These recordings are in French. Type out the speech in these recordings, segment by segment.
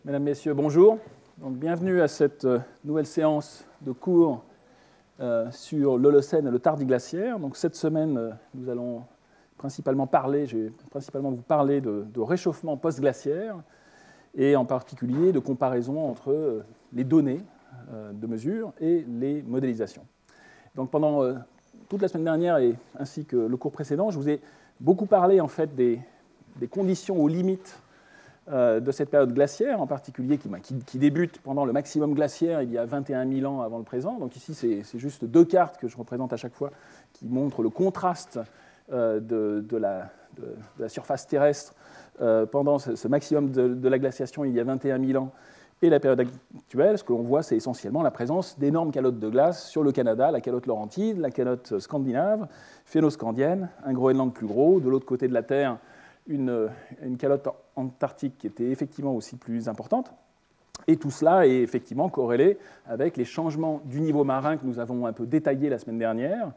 Mesdames, Messieurs, bonjour. Donc, bienvenue à cette nouvelle séance de cours sur l'Holocène et le Tardiglaciaire. Donc, cette semaine, nous allons je vais principalement vous parler de réchauffement post-glaciaire et en particulier de comparaison entre les données de mesure et les modélisations. Donc, pendant toute la semaine dernière ainsi que le cours précédent, je vous ai beaucoup parlé en fait des conditions aux limites de cette période glaciaire, en particulier qui débute pendant le maximum glaciaire il y a 21 000 ans avant le présent. Donc ici, c'est juste deux cartes que je représente à chaque fois qui montrent le contraste de la surface terrestre pendant ce maximum de la glaciation il y a 21 000 ans et la période actuelle. Ce que l'on voit, c'est essentiellement la présence d'énormes calottes de glace sur le Canada, la calotte laurentide, la calotte scandinave, phénoscandienne, un Groenland plus gros, de l'autre côté de la Terre, une calotte antarctique qui était effectivement aussi plus importante. Et tout cela est effectivement corrélé avec les changements du niveau marin que nous avons un peu détaillés la semaine dernière,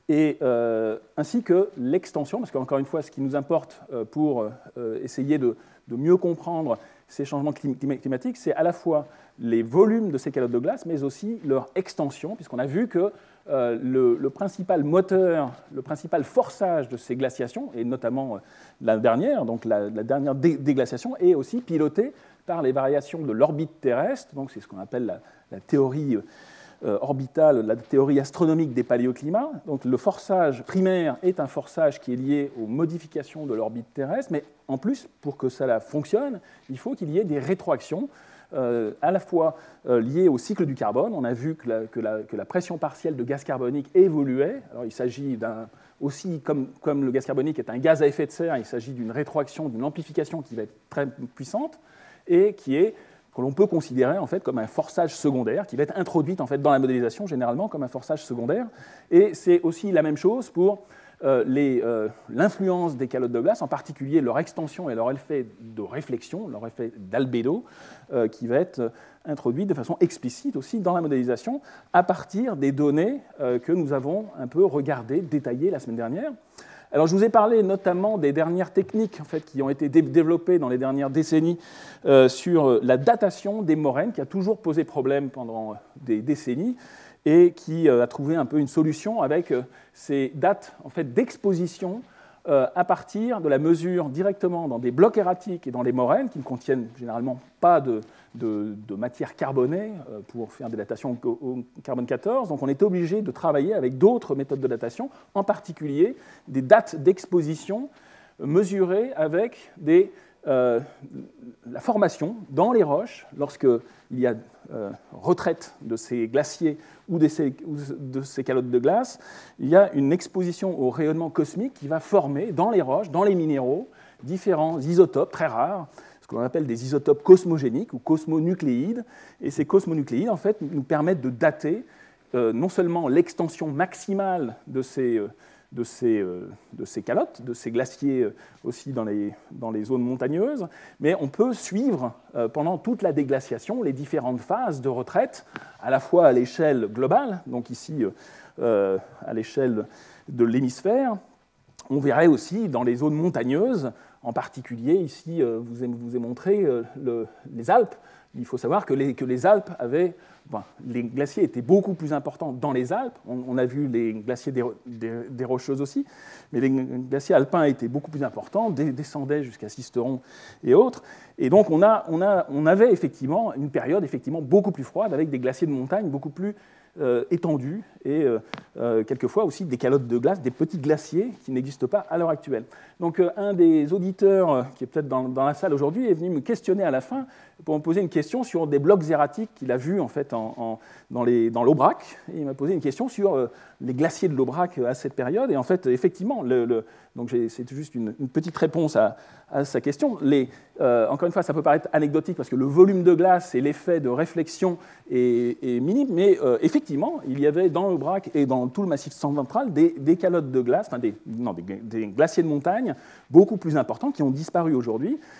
ainsi que l'extension, parce qu'encore une fois, ce qui nous importe pour essayer de mieux comprendre ces changements climatiques, c'est à la fois les volumes de ces calottes de glace, mais aussi leur extension, puisqu'on a vu que le principal moteur, le principal forçage de ces glaciations, et notamment la dernière, donc la dernière déglaciation, est aussi piloté par les variations de l'orbite terrestre. Donc c'est ce qu'on appelle la théorie orbitale, la théorie astronomique des paléoclimats. Donc le forçage primaire est un forçage qui est lié aux modifications de l'orbite terrestre, mais en plus, pour que cela fonctionne, il faut qu'il y ait des rétroactions à la fois liées au cycle du carbone. On a vu que la pression partielle de gaz carbonique évoluait. Alors, il s'agit aussi, comme le gaz carbonique est un gaz à effet de serre, il s'agit d'une rétroaction, d'une amplification qui va être très puissante et que l'on peut considérer en fait comme un forçage secondaire, qui va être introduite en fait dans la modélisation généralement comme un forçage secondaire. Et c'est aussi la même chose pour l'influence des calottes de glace, en particulier leur extension et leur effet de réflexion, leur effet d'albédo, qui va être introduit de façon explicite aussi dans la modélisation à partir des données que nous avons un peu regardées, détaillées la semaine dernière. Alors, je vous ai parlé notamment des dernières techniques en fait, qui ont été développées dans les dernières décennies sur la datation des moraines, qui a toujours posé problème pendant des décennies, et qui a trouvé un peu une solution avec ces dates en fait, d'exposition à partir de la mesure directement dans des blocs erratiques et dans les moraines qui ne contiennent généralement pas de matière carbonée pour faire des datations au carbone 14. Donc on est obligé de travailler avec d'autres méthodes de datation, en particulier des dates d'exposition mesurées avec la formation dans les roches lorsqu'il y a retraite de ces glaciers ou de ces calottes de glace. Il y a une exposition au rayonnement cosmique qui va former dans les roches, dans les minéraux, différents isotopes très rares, ce qu'on appelle des isotopes cosmogéniques ou cosmonucléides. Et ces cosmonucléides, en fait, nous permettent de dater non seulement l'extension maximale de ces calottes, de ces glaciers aussi dans les zones montagneuses, mais on peut suivre pendant toute la déglaciation les différentes phases de retraite, à la fois à l'échelle globale, donc ici à l'échelle de l'hémisphère. On verrait aussi dans les zones montagneuses, en particulier ici, vous ai montré les Alpes. Il faut savoir que les Alpes les glaciers étaient beaucoup plus importants dans les Alpes. On a vu les glaciers des Rocheuses aussi, mais les glaciers alpins étaient beaucoup plus importants, descendaient jusqu'à Sisteron et autres. Et donc on avait effectivement une période effectivement beaucoup plus froide avec des glaciers de montagne beaucoup plus étendus et quelquefois aussi des calottes de glace, des petits glaciers qui n'existent pas à l'heure actuelle. Donc un des auditeurs qui est peut-être dans la salle aujourd'hui est venu me questionner à la fin pour me poser une question sur des blocs erratiques qu'il a vus en fait dans l'Aubrac. Il m'a posé une question sur les glaciers de l'Aubrac à cette période. Et en fait, effectivement, donc c'est juste une petite réponse à sa question. Encore une fois, ça peut paraître anecdotique parce que le volume de glace et l'effet de réflexion est minime, mais effectivement, il y avait dans l'Aubrac et dans tout le massif central des calottes de glace, des glaciers de montagne beaucoup plus importants qui ont disparu aujourd'hui.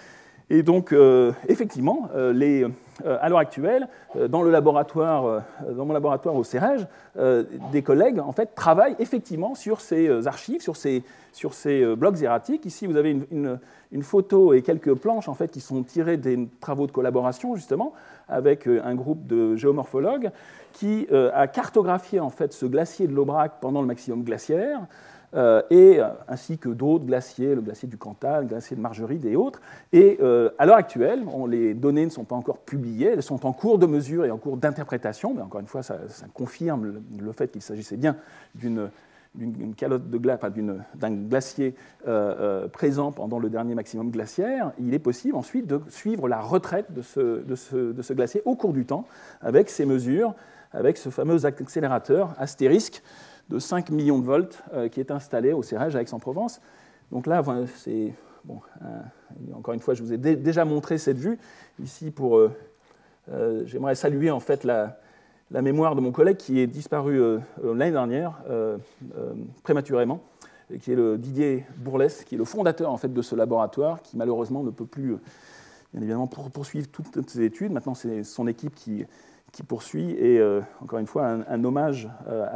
Et donc, effectivement, à l'heure actuelle, dans mon laboratoire au CEREJ, des collègues en fait, travaillent effectivement sur ces archives, sur ces blocs erratiques. Ici, vous avez une photo et quelques planches en fait, qui sont tirées des travaux de collaboration, justement, avec un groupe de géomorphologues qui a cartographié en fait, ce glacier de l'Aubrac pendant le maximum glaciaire, ainsi que d'autres glaciers, le glacier du Cantal, le glacier de Margeride et autres. Et à l'heure actuelle, les données ne sont pas encore publiées, elles sont en cours de mesure et en cours d'interprétation, mais encore une fois, ça confirme le fait qu'il s'agissait bien d'une calotte de glace, d'un glacier présent pendant le dernier maximum glaciaire. Il est possible ensuite de suivre la retraite de ce glacier au cours du temps avec ces mesures, avec ce fameux accélérateur astérisque de 5 millions de volts qui est installé au CEREJ à Aix-en-Provence. Donc là, c'est... Bon, encore une fois, je vous ai déjà montré cette vue. Ici, j'aimerais saluer en fait la mémoire de mon collègue qui est disparu l'année dernière, prématurément, qui est le Didier Bourlès, qui est le fondateur en fait, de ce laboratoire, qui malheureusement ne peut plus, bien évidemment, poursuivre toutes ses études. Maintenant, c'est son équipe qui poursuit. Et encore une fois, un hommage à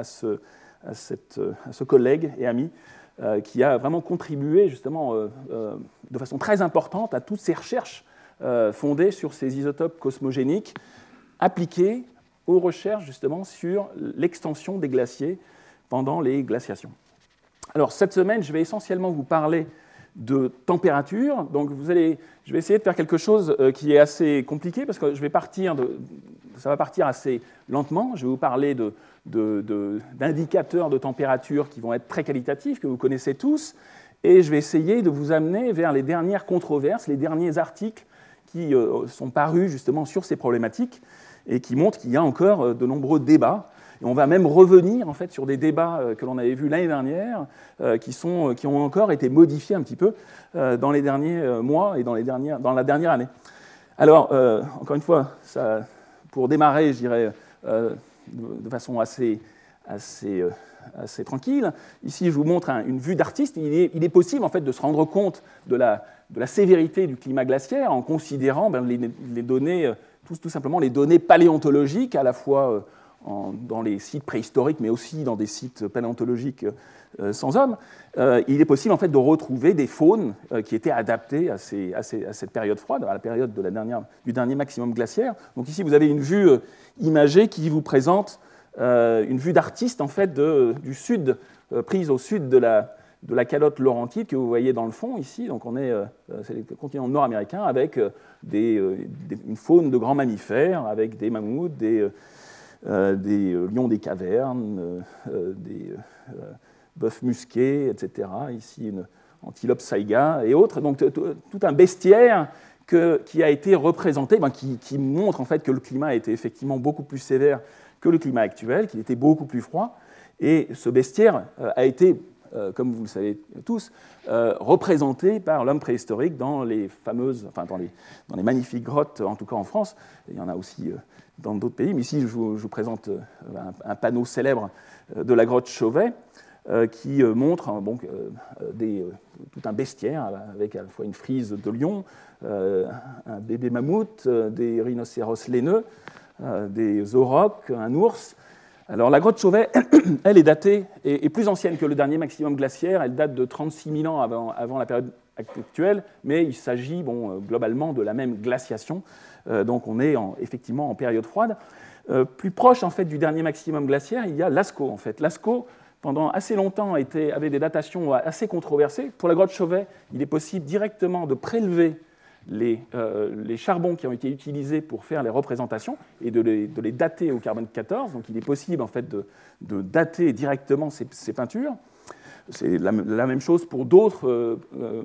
ce collègue et ami qui a vraiment contribué justement de façon très importante à toutes ces recherches fondées sur ces isotopes cosmogéniques appliquées aux recherches justement sur l'extension des glaciers pendant les glaciations. Alors cette semaine, je vais essentiellement vous parler de température. Donc je vais essayer de faire quelque chose qui est assez compliqué parce que ça va partir assez lentement. Je vais vous parler d'indicateurs de température qui vont être très qualitatifs, que vous connaissez tous, et je vais essayer de vous amener vers les dernières controverses, les derniers articles qui sont parus justement sur ces problématiques et qui montrent qu'il y a encore de nombreux débats. Et on va même revenir en fait, sur des débats que l'on avait vus l'année dernière, qui ont encore été modifiés un petit peu dans les derniers mois et dans la dernière année. Alors, encore une fois, pour démarrer, je dirais, de façon assez tranquille, ici je vous montre une vue d'artiste. Il est possible en fait, de se rendre compte de la sévérité du climat glaciaire en considérant les données, tout simplement les données paléontologiques, à la fois dans les sites préhistoriques, mais aussi dans des sites paléontologiques sans hommes. Il est possible en fait, de retrouver des faunes qui étaient adaptées à cette période froide, à la période du dernier maximum glaciaire. Donc ici, vous avez une vue imagée qui vous présente une vue d'artiste en fait, du sud, prise au sud de la calotte laurentide que vous voyez dans le fond ici. Donc c'est le continent nord-américain avec une faune de grands mammifères, avec des mammouths, des lions des cavernes, des bœufs musqués, etc. Ici, une antilope saïga et autres. Donc, tout un bestiaire qui a été représenté, qui montre en fait que le climat était effectivement beaucoup plus sévère que le climat actuel, qu'il était beaucoup plus froid. Et ce bestiaire a été, comme vous le savez tous, représenté par l'homme préhistorique dans les magnifiques grottes, en tout cas en France. Il y en a aussi dans d'autres pays, mais ici je vous présente un panneau célèbre de la grotte Chauvet qui montre tout un bestiaire avec à la fois une frise de lion, un bébé mammouth, des rhinocéros laineux, des aurochs, un ours. Alors la grotte Chauvet, elle est datée, est plus ancienne que le dernier maximum glaciaire, elle date de 36 000 ans avant la période actuelle, mais il s'agit globalement de la même glaciation. Donc on est effectivement en période froide. Plus proche en fait, du dernier maximum glaciaire, il y a Lascaux. En fait. Lascaux, pendant assez longtemps, avait des datations assez controversées. Pour la grotte Chauvet, il est possible directement de prélever les charbons qui ont été utilisés pour faire les représentations et de les dater au carbone 14. Donc il est possible en fait, de dater directement ces peintures. C'est la même chose pour d'autres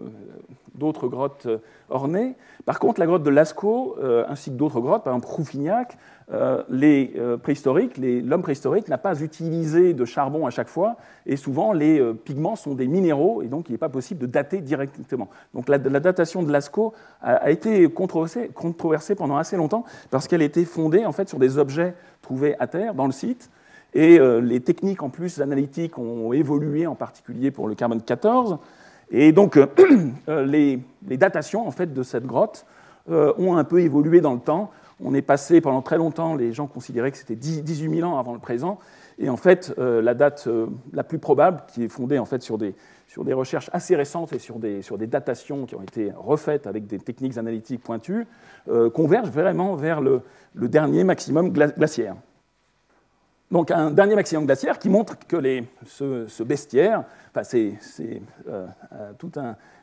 grottes ornées. Par contre, la grotte de Lascaux, ainsi que d'autres grottes, par exemple Rouffignac, l'homme préhistorique n'a pas utilisé de charbon à chaque fois, et souvent les pigments sont des minéraux, et donc il n'est pas possible de dater directement. Donc la datation de Lascaux a été controversée pendant assez longtemps, parce qu'elle était fondée en fait, sur des objets trouvés à terre, dans le site, et les techniques en plus analytiques ont évolué, en particulier pour le carbone 14. Et donc les datations en fait, de cette grotte ont un peu évolué dans le temps. On est passé pendant très longtemps, les gens considéraient que c'était 18 000 ans avant le présent. Et en fait, la date la plus probable, qui est fondée en fait sur des recherches assez récentes et sur des datations qui ont été refaites avec des techniques analytiques pointues, converge vraiment vers le dernier maximum glaciaire. Donc un dernier maximum glaciaire qui montre que ce bestiaire, enfin, c'est tout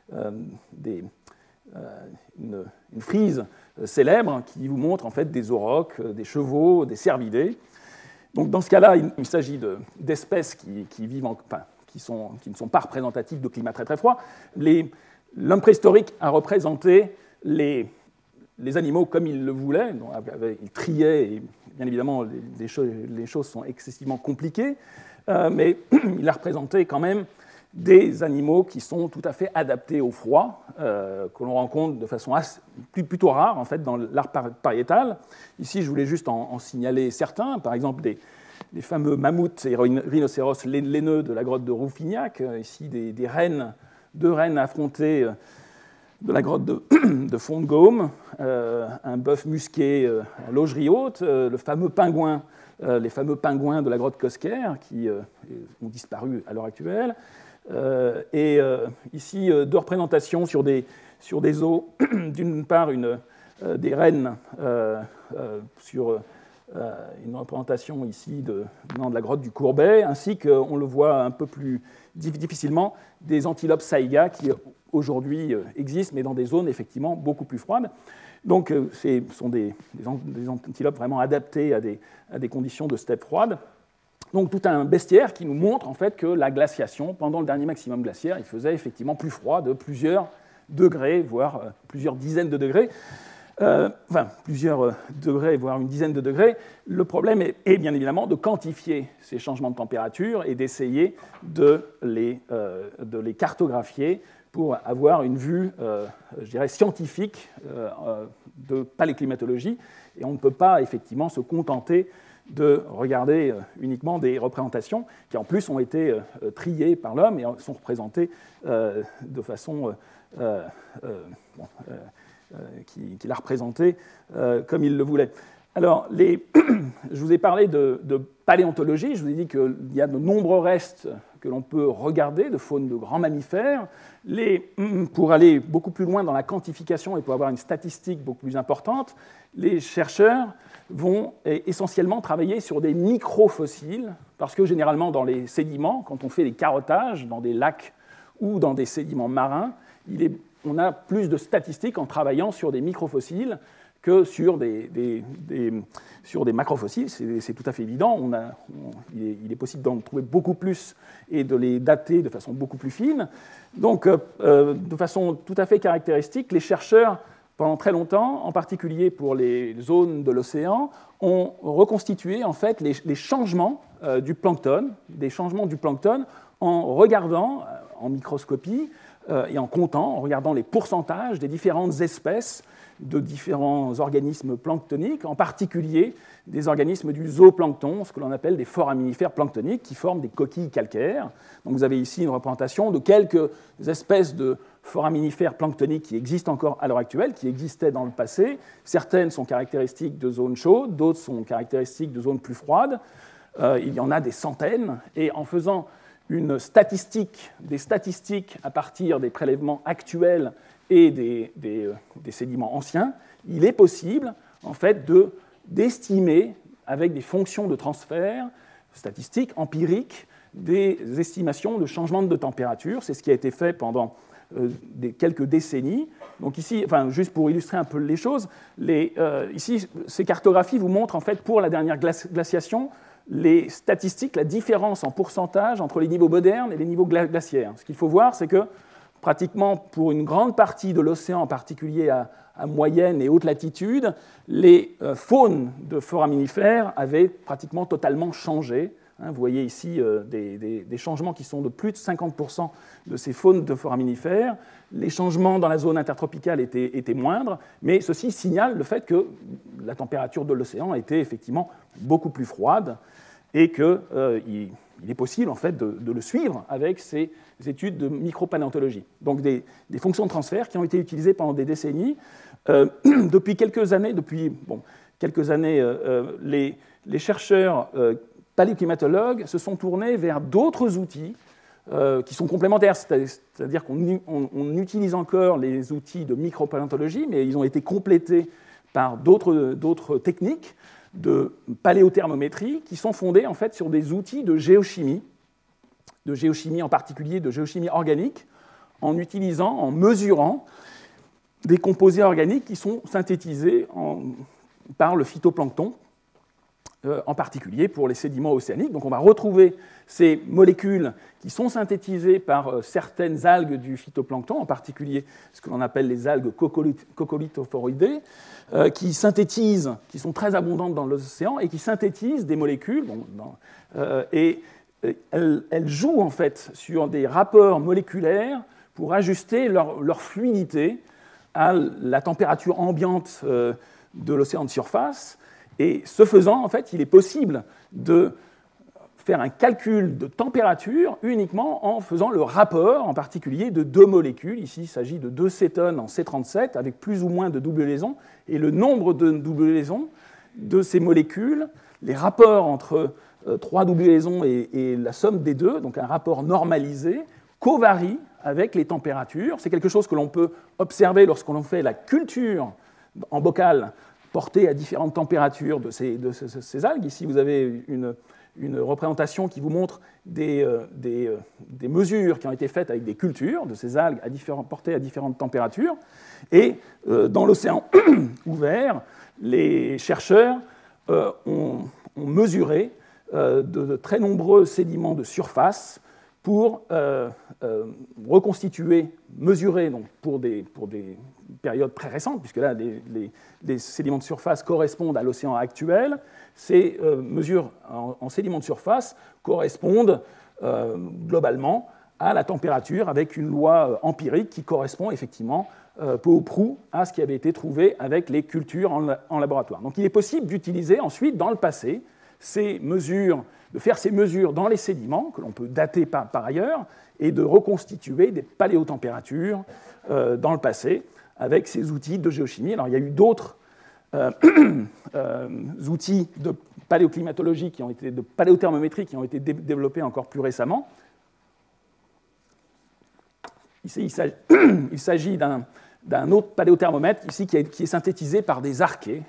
une frise célèbre qui vous montre en fait des aurochs, des chevaux, des cervidés. Donc dans ce cas-là, il s'agit d'espèces qui vivent qui ne sont pas représentatives de climats très très froids. L'homme préhistorique a représenté les animaux comme il le voulait. Donc, il triait, et bien évidemment les choses sont excessivement compliquées, mais il a représenté quand même des animaux qui sont tout à fait adaptés au froid, que l'on rencontre de façon plutôt rare en fait, dans l'art pariétal. Ici, je voulais juste en signaler certains, par exemple les fameux mammouths et rhinocéros laineux de la grotte de Rouffignac, ici deux rennes affrontées de la grotte de Font-de-Gaume, un bœuf musqué à Laugerie Haute, les fameux pingouins de la grotte Cosquer qui ont disparu à l'heure actuelle. Et ici, deux représentations sur des os. D'une part, des rennes sur une représentation ici de la grotte du Courbet, ainsi qu'on le voit un peu plus difficilement, des antilopes saïga qui aujourd'hui existent, mais dans des zones effectivement beaucoup plus froides. Donc, ce sont des antilopes vraiment adaptées à des conditions de steppe froide. Donc tout un bestiaire qui nous montre en fait que la glaciation, pendant le dernier maximum glaciaire, il faisait effectivement plus froid de plusieurs degrés, voire plusieurs dizaines de degrés. Plusieurs degrés, voire une dizaine de degrés. Le problème est bien évidemment de quantifier ces changements de température et d'essayer de les cartographier pour avoir une vue, je dirais, scientifique de paléoclimatologie. Et on ne peut pas effectivement se contenter de regarder uniquement des représentations qui en plus ont été triées par l'homme et sont représentées de façon qu'il a représentée comme il le voulait. Alors, je vous ai parlé de paléontologie, je vous ai dit qu'il y a de nombreux restes que l'on peut regarder de faune de grands mammifères. Pour aller beaucoup plus loin dans la quantification et pour avoir une statistique beaucoup plus importante, les chercheurs vont essentiellement travailler sur des microfossiles, parce que généralement dans les sédiments, quand on fait des carottages dans des lacs ou dans des sédiments marins, on a plus de statistiques en travaillant sur des microfossiles que sur des macrofossiles, c'est tout à fait évident. Il est possible d'en trouver beaucoup plus et de les dater de façon beaucoup plus fine. Donc, de façon tout à fait caractéristique, les chercheurs, pendant très longtemps, en particulier pour les zones de l'océan, ont reconstitué en fait les changements du plancton, en regardant en microscopie et en comptant, en regardant les pourcentages des différentes espèces de différents organismes planctoniques, en particulier des organismes du zooplancton, ce que l'on appelle des foraminifères planctoniques, qui forment des coquilles calcaires. Donc vous avez ici une représentation de quelques espèces de foraminifères planctoniques qui existent encore à l'heure actuelle, qui existaient dans le passé. Certaines sont caractéristiques de zones chaudes, d'autres sont caractéristiques de zones plus froides. Il y en a des centaines, et en faisant des statistiques à partir des prélèvements actuels et des sédiments anciens, il est possible en fait d'estimer avec des fonctions de transfert statistiques, empiriques, des estimations de changement de température. C'est ce qui a été fait pendant quelques décennies. Donc ici, juste pour illustrer un peu les choses, ici, ces cartographies vous montrent en fait pour la dernière glaciation les statistiques, la différence en pourcentage entre les niveaux modernes et les niveaux glaciaires. Ce qu'il faut voir, c'est que pratiquement pour une grande partie de l'océan, en particulier à moyenne et haute latitude, les faunes de foraminifères avaient pratiquement totalement changé. Vous voyez ici des changements qui sont de plus de 50% de ces faunes de foraminifères. Les changements dans la zone intertropicale étaient moindres, mais ceci signale le fait que la température de l'océan était effectivement beaucoup plus froide et qu'il est possible en fait, de le suivre avec ces études de micropaléontologie. Donc des fonctions de transfert qui ont été utilisées pendant des décennies Depuis quelques années, les chercheurs paléoclimatologues se sont tournés vers d'autres outils qui sont complémentaires, c'est-à-dire qu'on utilise encore les outils de micropaléontologie, mais ils ont été complétés par d'autres techniques de paléothermométrie qui sont fondées en fait sur des outils de géochimie en particulier de géochimie organique, en mesurant des composés organiques qui sont synthétisés par le phytoplancton, en particulier pour les sédiments océaniques. Donc on va retrouver ces molécules qui sont synthétisées par certaines algues du phytoplancton, en particulier ce que l'on appelle les algues coccolithophoridae, qui sont très abondantes dans l'océan et qui synthétisent des molécules. Et elles jouent en fait sur des rapports moléculaires pour ajuster leur fluidité à la température ambiante de l'océan de surface. Et ce faisant, en fait, il est possible de faire un calcul de température uniquement en faisant le rapport, en particulier, de deux molécules. Ici, il s'agit de deux cétones en C37 avec plus ou moins de double liaisons. Et le nombre de double liaisons de ces molécules, les rapports entre trois double liaisons et la somme des deux, donc un rapport normalisé, covarient avec les températures. C'est quelque chose que l'on peut observer lorsque l'on fait la culture en bocal portée à différentes températures de ces algues. Ici, vous avez une représentation qui vous montre des mesures qui ont été faites avec des cultures de ces algues portées à différentes températures. Et dans l'océan ouvert, les chercheurs ont mesuré de très nombreux sédiments de surface pour mesurer donc pour des périodes très récentes, puisque là, les sédiments de surface correspondent à l'océan actuel. Ces mesures en sédiments de surface correspondent globalement à la température avec une loi empirique qui correspond effectivement peu ou prou à ce qui avait été trouvé avec les cultures en laboratoire. Donc il est possible d'utiliser ensuite, dans le passé, de faire ces mesures dans les sédiments, que l'on peut dater par ailleurs, et de reconstituer des paléotempératures dans le passé avec ces outils de géochimie. Alors il y a eu d'autres outils de paléoclimatologie, de paléothermométrie qui ont été développés encore plus récemment. Ici, il s'agit d'un autre paléothermomètre ici, qui est synthétisé par des archées,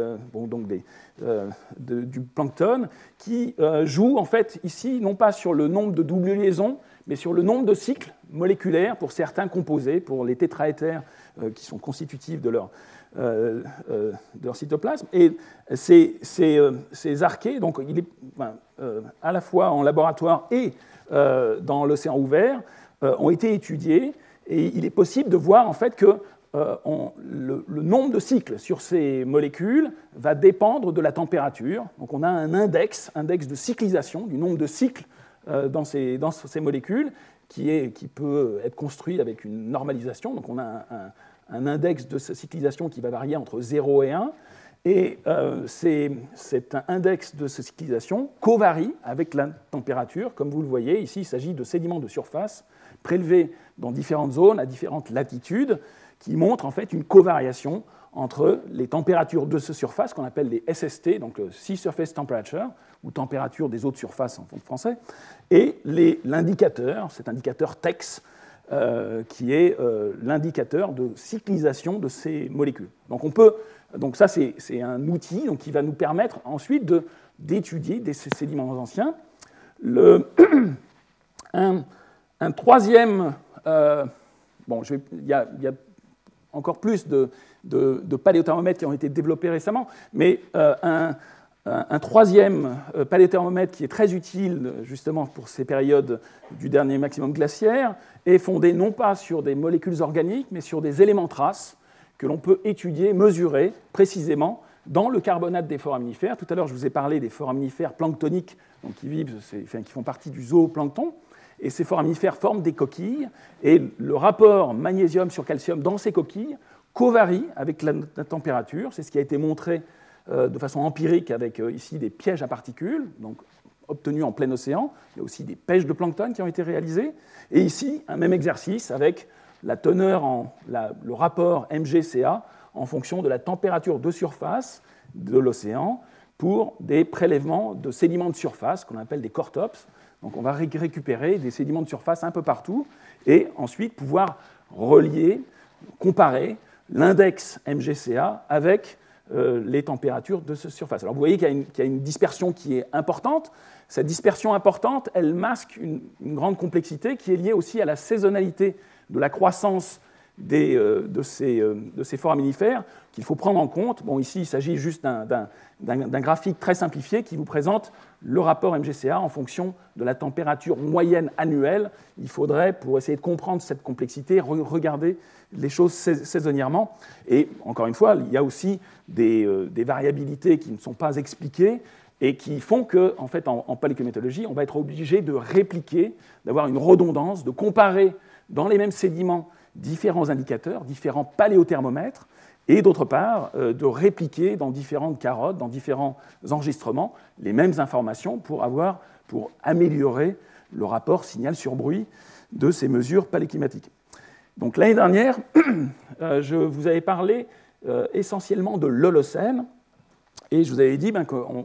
du plancton, qui joue en fait ici non pas sur le nombre de double liaisons, mais sur le nombre de cycles moléculaires pour certains composés, pour les tétraéthers qui sont constitutifs de leur cytoplasme. Et ces archées, donc il est à la fois en laboratoire et dans l'océan ouvert, ont été étudiés, et il est possible de voir en fait que le nombre de cycles sur ces molécules va dépendre de la température. Donc on a un index de cyclisation, du nombre de cycles dans ces molécules, qui peut être construit avec une normalisation. Donc on a un index de cyclisation qui va varier entre 0 et 1. Et cet index de cyclisation covarie avec la température. Comme vous le voyez, ici, il s'agit de sédiments de surface prélevés dans différentes zones, à différentes latitudes, qui montrent en fait une covariation entre les températures de ces surfaces, qu'on appelle les SST, donc Sea Surface Temperature, ou température des eaux de surface en français, et l'indicateur, cet indicateur TEX, qui est l'indicateur de cyclisation de ces molécules. Donc ça, c'est un outil qui va nous permettre ensuite d'étudier ces sédiments anciens. Un troisième... il y a encore plus de paléothermomètres qui ont été développés récemment, mais un troisième paléothermomètre qui est très utile justement pour ces périodes du dernier maximum glaciaire est fondé non pas sur des molécules organiques, mais sur des éléments traces que l'on peut étudier, mesurer précisément dans le carbonate des foraminifères. Tout à l'heure, je vous ai parlé des foraminifères planctoniques, donc qui font partie du zooplancton. Et ces foraminifères forment des coquilles, et le rapport magnésium sur calcium dans ces coquilles covarie avec la température. C'est ce qui a été montré de façon empirique avec ici des pièges à particules, donc obtenus en plein océan. Il y a aussi des pêches de plancton qui ont été réalisées. Et ici, un même exercice avec la teneur le rapport MgCa en fonction de la température de surface de l'océan pour des prélèvements de sédiments de surface qu'on appelle des core-tops. Donc on va récupérer des sédiments de surface un peu partout et ensuite pouvoir relier, comparer l'index MGCA avec les températures de cette surface. Alors vous voyez qu'il y a une dispersion qui est importante. Cette dispersion importante, elle masque une grande complexité qui est liée aussi à la saisonnalité de la croissance de ces foraminifères qu'il faut prendre en compte. Bon, ici, il s'agit juste d'un graphique très simplifié qui vous présente le rapport MGCA en fonction de la température moyenne annuelle. Il faudrait, pour essayer de comprendre cette complexité, regarder les choses saisonnièrement. Et encore une fois, il y a aussi des variabilités qui ne sont pas expliquées et qui font qu'en fait, en paléoclimatologie, on va être obligé de répliquer, d'avoir une redondance, de comparer dans les mêmes sédiments différents indicateurs, différents paléothermomètres, et d'autre part, de répliquer dans différentes carottes, dans différents enregistrements, les mêmes informations pour améliorer le rapport signal sur bruit de ces mesures paléoclimatiques. Donc l'année dernière, je vous avais parlé essentiellement de l'Holocène, et je vous avais dit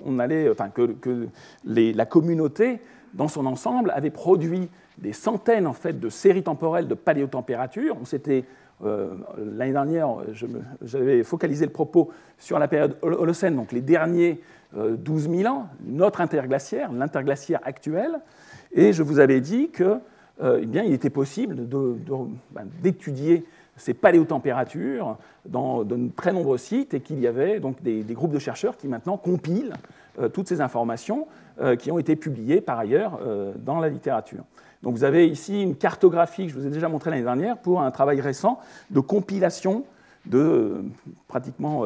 que la communauté, dans son ensemble, avait produit des centaines en fait, de séries temporelles de paléotempérature. L'année dernière, j'avais focalisé le propos sur la période Holocène, donc les derniers 12 000 ans, notre interglaciaire, l'interglaciaire actuel, et je vous avais dit qu'il était possible d'étudier ces paléotempératures dans de très nombreux sites et qu'il y avait donc des groupes de chercheurs qui maintenant compilent toutes ces informations qui ont été publiées par ailleurs dans la littérature. Donc vous avez ici une cartographie que je vous ai déjà montrée l'année dernière pour un travail récent de compilation de pratiquement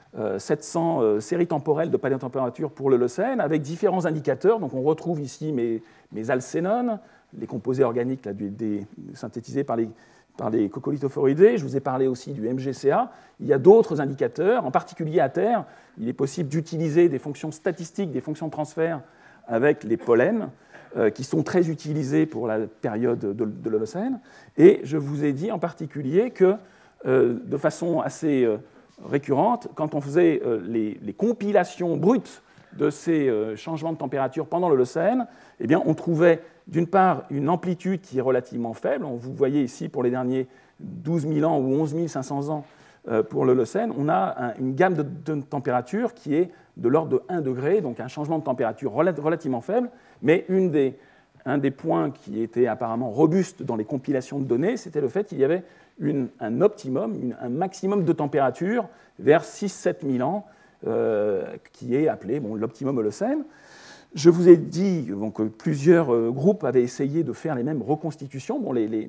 700 séries temporelles de paléotempérature pour l'Holocène avec différents indicateurs. Donc on retrouve ici mes alcénones, les composés organiques là, synthétisés par les coccolithophoridés. Je vous ai parlé aussi du MGCA. Il y a d'autres indicateurs, en particulier à terre. Il est possible d'utiliser des fonctions statistiques, des fonctions de transfert avec les pollens, qui sont très utilisés pour la période de l'Holocène. Et je vous ai dit en particulier que, de façon assez récurrente, quand on faisait les compilations brutes de ces changements de température pendant l'Holocène, eh bien, on trouvait d'une part une amplitude qui est relativement faible. Vous voyez ici pour les derniers 12 000 ans ou 11 500 ans pour l'Holocène, on a une gamme de température qui est de l'ordre de 1 degré, donc un changement de température relativement faible, mais un des points qui était apparemment robuste dans les compilations de données, c'était le fait qu'il y avait un optimum, un maximum de température vers 6-7 000 ans, qui est appelé l'optimum Holocène. Je vous ai dit que plusieurs groupes avaient essayé de faire les mêmes reconstitutions.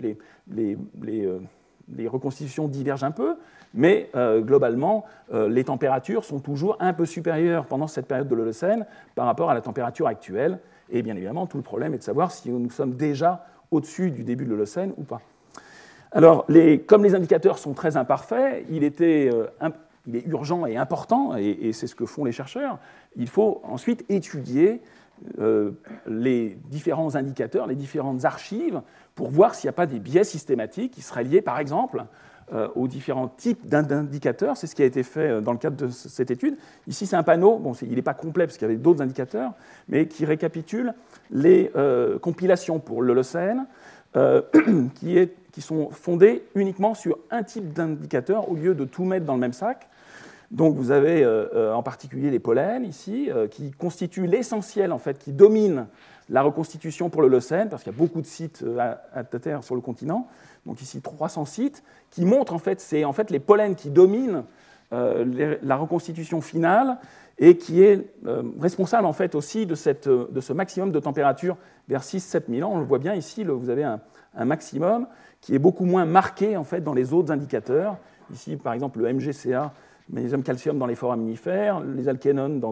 Les reconstitutions divergent un peu, mais globalement, les températures sont toujours un peu supérieures pendant cette période de l'Holocène par rapport à la température actuelle. Et bien évidemment, tout le problème est de savoir si nous sommes déjà au-dessus du début de l'Holocène ou pas. Alors, comme les indicateurs sont très imparfaits, il est urgent et important, et c'est ce que font les chercheurs, il faut ensuite étudier les différents indicateurs, les différentes archives, pour voir s'il n'y a pas des biais systématiques qui seraient liés, par exemple, aux différents types d'indicateurs. C'est ce qui a été fait dans le cadre de cette étude. Ici, c'est un panneau, il n'est pas complet parce qu'il y avait d'autres indicateurs, mais qui récapitule les compilations pour l'Holocène, qui sont fondées uniquement sur un type d'indicateur au lieu de tout mettre dans le même sac. Donc vous avez en particulier les pollens ici, qui constituent l'essentiel, en fait, qui domine la reconstitution pour l'Holocène, parce qu'il y a beaucoup de sites à terre sur le continent. Donc ici 300 sites, qui montrent c'est les pollens qui dominent la reconstitution finale et qui est responsable en fait aussi de ce maximum de température vers 6-7 000 ans. On le voit bien ici, vous avez un maximum qui est beaucoup moins marqué en fait dans les autres indicateurs. Ici par exemple le MGCA, magnésium calcium dans les foraminifères, les alcénones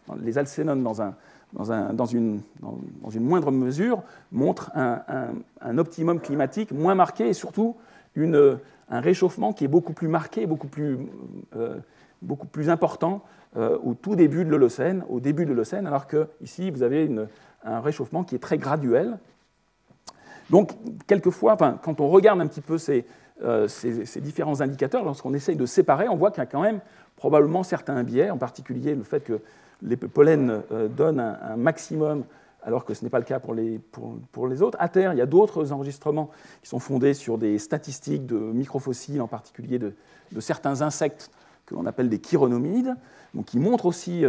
dans une moindre mesure montrent un optimum climatique moins marqué et surtout un réchauffement qui est beaucoup plus marqué, beaucoup plus important au tout début de l'Holocène, alors que ici vous avez un réchauffement qui est très graduel. Donc, quelquefois, quand on regarde un petit peu ces différents indicateurs, lorsqu'on essaye de séparer, on voit qu'il y a quand même probablement certains biais, en particulier le fait que les pollens donnent un maximum, alors que ce n'est pas le cas pour les autres. À terre, il y a d'autres enregistrements qui sont fondés sur des statistiques de microfossiles, en particulier de certains insectes que l'on appelle des chironomides, donc qui montrent aussi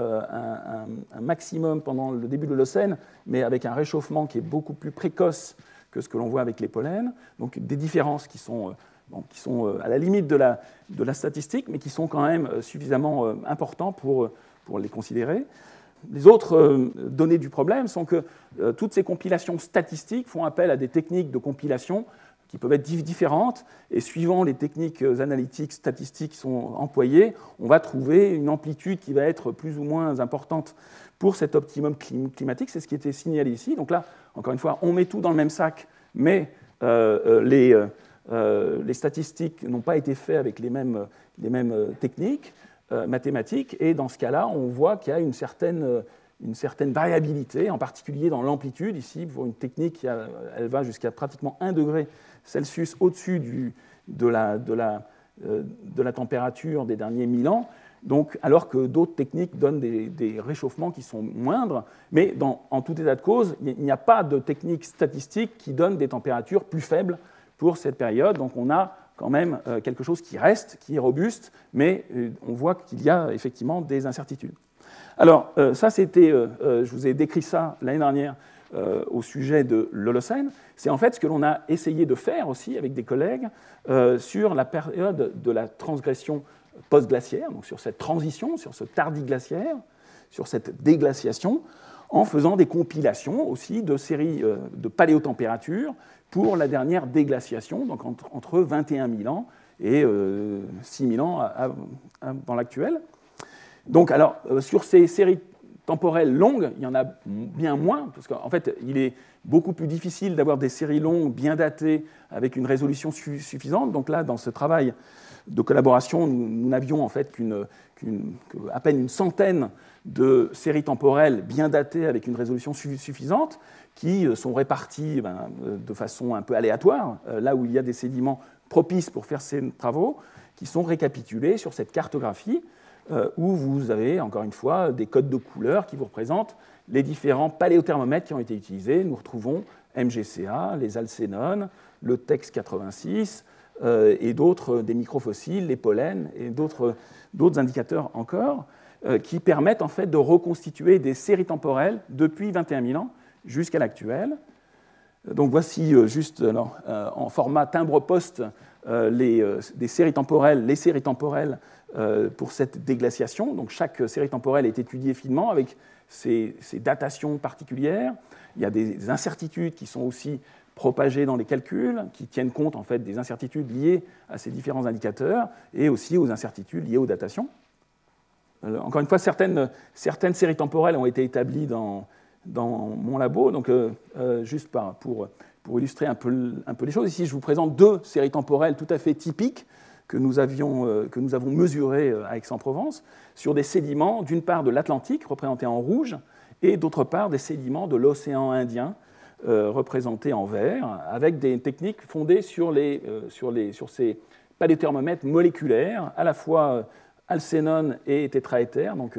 un maximum pendant le début de l'Holocène, mais avec un réchauffement qui est beaucoup plus précoce que ce que l'on voit avec les pollens. Donc des différences qui sont à la limite de la statistique, mais qui sont quand même suffisamment importants pour les considérer. Les autres données du problème sont que toutes ces compilations statistiques font appel à des techniques de compilation qui peuvent être différentes, et suivant les techniques analytiques, statistiques qui sont employées, on va trouver une amplitude qui va être plus ou moins importante pour cet optimum climatique. C'est ce qui était signalé ici. Donc là, encore une fois, on met tout dans le même sac, mais les statistiques n'ont pas été faites avec les mêmes techniques mathématiques, et dans ce cas-là, on voit qu'il y a une certaine variabilité, en particulier dans l'amplitude. Ici, pour une technique, elle va jusqu'à pratiquement 1 degré Celsius au-dessus de la température des derniers 1000 ans, donc, alors que d'autres techniques donnent des réchauffements qui sont moindres. Mais en tout état de cause, il n'y a pas de technique statistique qui donne des températures plus faibles pour cette période. Donc on a quand même quelque chose qui reste, qui est robuste, mais on voit qu'il y a effectivement des incertitudes. Alors, ça, c'était, je vous ai décrit ça l'année dernière au sujet de l'Holocène. C'est en fait ce que l'on a essayé de faire aussi avec des collègues sur la période de la transgression post-glaciaire, donc sur cette transition, sur ce tardiglaciaire, sur cette déglaciation, en faisant des compilations aussi de séries de paléotempératures pour la dernière déglaciation, donc entre 21 000 ans et 6 000 ans dans l'actuel. Donc, alors, sur ces séries temporelles longues, il y en a bien moins, parce qu'en fait, il est beaucoup plus difficile d'avoir des séries longues bien datées avec une résolution suffisante. Donc là, dans ce travail de collaboration, nous n'avions en fait à peine une centaine de séries temporelles bien datées avec une résolution suffisante, qui sont réparties de façon un peu aléatoire, là où il y a des sédiments propices pour faire ces travaux, qui sont récapitulés sur cette cartographie, où vous avez, encore une fois, des codes de couleurs qui vous représentent les différents paléothermomètres qui ont été utilisés. Nous retrouvons MGCA, les alcénones, le TEX 86, et d'autres, des microfossiles, les pollens, et d'autres indicateurs encore, qui permettent en fait de reconstituer des séries temporelles depuis 21 000 ans jusqu'à l'actuel. Donc voici juste en format timbre-poste des séries temporelles, les séries temporelles pour cette déglaciation. Donc chaque série temporelle est étudiée finement avec ses datations particulières. Il y a des incertitudes qui sont aussi propagées dans les calculs, qui tiennent compte en fait des incertitudes liées à ces différents indicateurs et aussi aux incertitudes liées aux datations. Encore une fois, certaines séries temporelles ont été établies dans mon labo. Donc, juste pour illustrer un peu les choses, ici je vous présente deux séries temporelles tout à fait typiques que nous avons mesurées à Aix-en-Provence sur des sédiments, d'une part de l'Atlantique, représentés en rouge, et d'autre part des sédiments de l'océan Indien, représentés en vert, avec des techniques fondées sur ces paléothermomètres moléculaires, à la fois alcénone et tétraéther, donc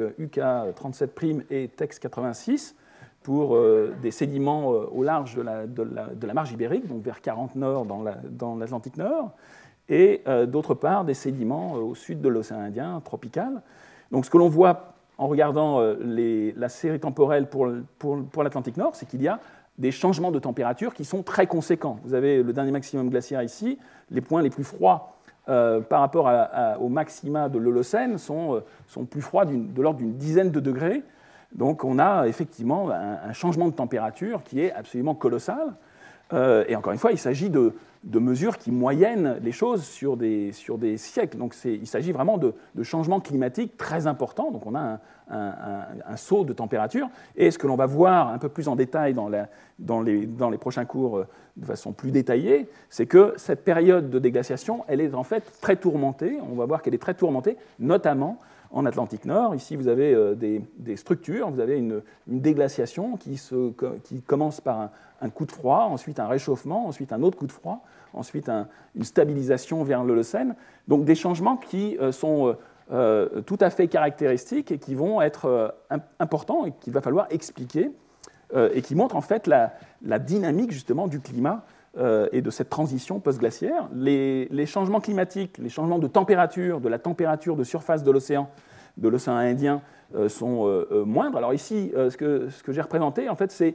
UK37' et TEX 86, pour des sédiments au large de la marge ibérique, donc vers 40 nord dans l'Atlantique Nord, et d'autre part des sédiments au sud de l'océan Indien tropical. Donc ce que l'on voit en regardant la série temporelle pour l'Atlantique Nord, c'est qu'il y a des changements de température qui sont très conséquents. Vous avez le dernier maximum glaciaire ici, les points les plus froids par rapport au maxima de l'Holocène sont plus froids de l'ordre d'une dizaine de degrés. Donc on a effectivement un changement de température qui est absolument colossal. Et encore une fois, il s'agit de mesures qui moyennent les choses sur des siècles. Donc il s'agit vraiment de changements climatiques très importants. Donc on a un saut de température. Et ce que l'on va voir un peu plus en détail dans les prochains cours de façon plus détaillée, c'est que cette période de déglaciation, elle est en fait très tourmentée. On va voir qu'elle est très tourmentée, notamment en Atlantique Nord. Ici, vous avez des structures, vous avez une déglaciation qui commence par un coup de froid, ensuite un réchauffement, ensuite un autre coup de froid, ensuite une stabilisation vers l'Holocène. Donc des changements qui sont tout à fait caractéristiques et qui vont être importants et qu'il va falloir expliquer et qui montrent en fait la dynamique justement du climat et de cette transition post-glaciaire. Les changements climatiques, les changements de température, de la température de surface de l'océan Indien sont moindres. Alors ici, ce que j'ai représenté, en fait, c'est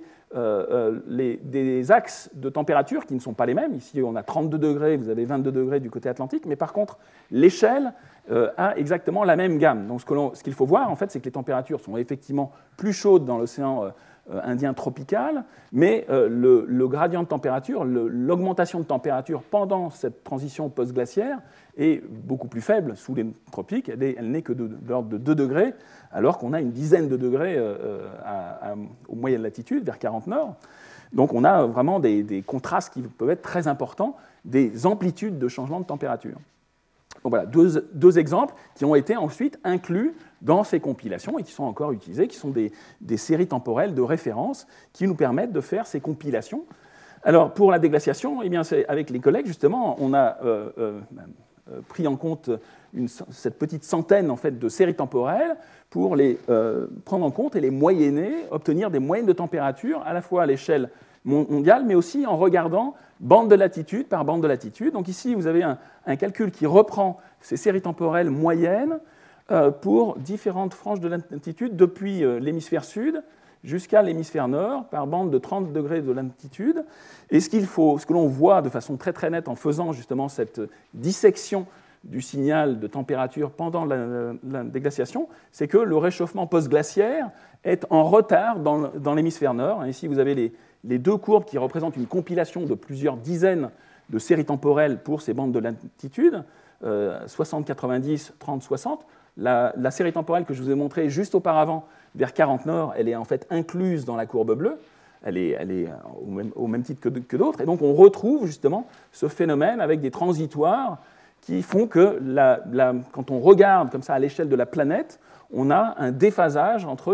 des axes de température qui ne sont pas les mêmes. Ici, on a 32 degrés, vous avez 22 degrés du côté atlantique, mais par contre, l'échelle a exactement la même gamme. Donc ce qu'il faut voir, en fait, c'est que les températures sont effectivement plus chaudes dans l'océan Indien tropical, mais le gradient de température, l'augmentation de température pendant cette transition post-glaciaire est beaucoup plus faible sous les tropiques. Elle n'est que de l'ordre de 2 degrés, alors qu'on a une dizaine de degrés aux moyennes latitudes, vers 40 nord. Donc on a vraiment des contrastes qui peuvent être très importants, des amplitudes de changement de température. Donc voilà, deux exemples qui ont été ensuite inclus dans ces compilations et qui sont encore utilisés, qui sont des séries temporelles de référence qui nous permettent de faire ces compilations. Alors pour la déglaciation, eh bien, avec les collègues, justement, on a pris en compte cette petite centaine en fait, de séries temporelles pour les prendre en compte et les moyenner, obtenir des moyennes de température à la fois à l'échelle mondiale, mais aussi en regardant bande de latitude par bande de latitude. Donc ici, vous avez un calcul qui reprend ces séries temporelles moyennes pour différentes franges de latitude depuis l'hémisphère sud jusqu'à l'hémisphère nord par bande de 30 degrés de latitude. Et ce que l'on voit de façon très très nette en faisant justement cette dissection du signal de température pendant la déglaciation, c'est que le réchauffement post-glaciaire est en retard dans l'hémisphère nord. Ici, vous avez les deux courbes qui représentent une compilation de plusieurs dizaines de séries temporelles pour ces bandes de latitude, 60, 90, 30, 60. La série temporelle que je vous ai montrée juste auparavant, vers 40 nord, elle est en fait incluse dans la courbe bleue. Elle est au même titre que d'autres. Et donc on retrouve justement ce phénomène avec des transitoires qui font que quand on regarde comme ça à l'échelle de la planète, on a un déphasage entre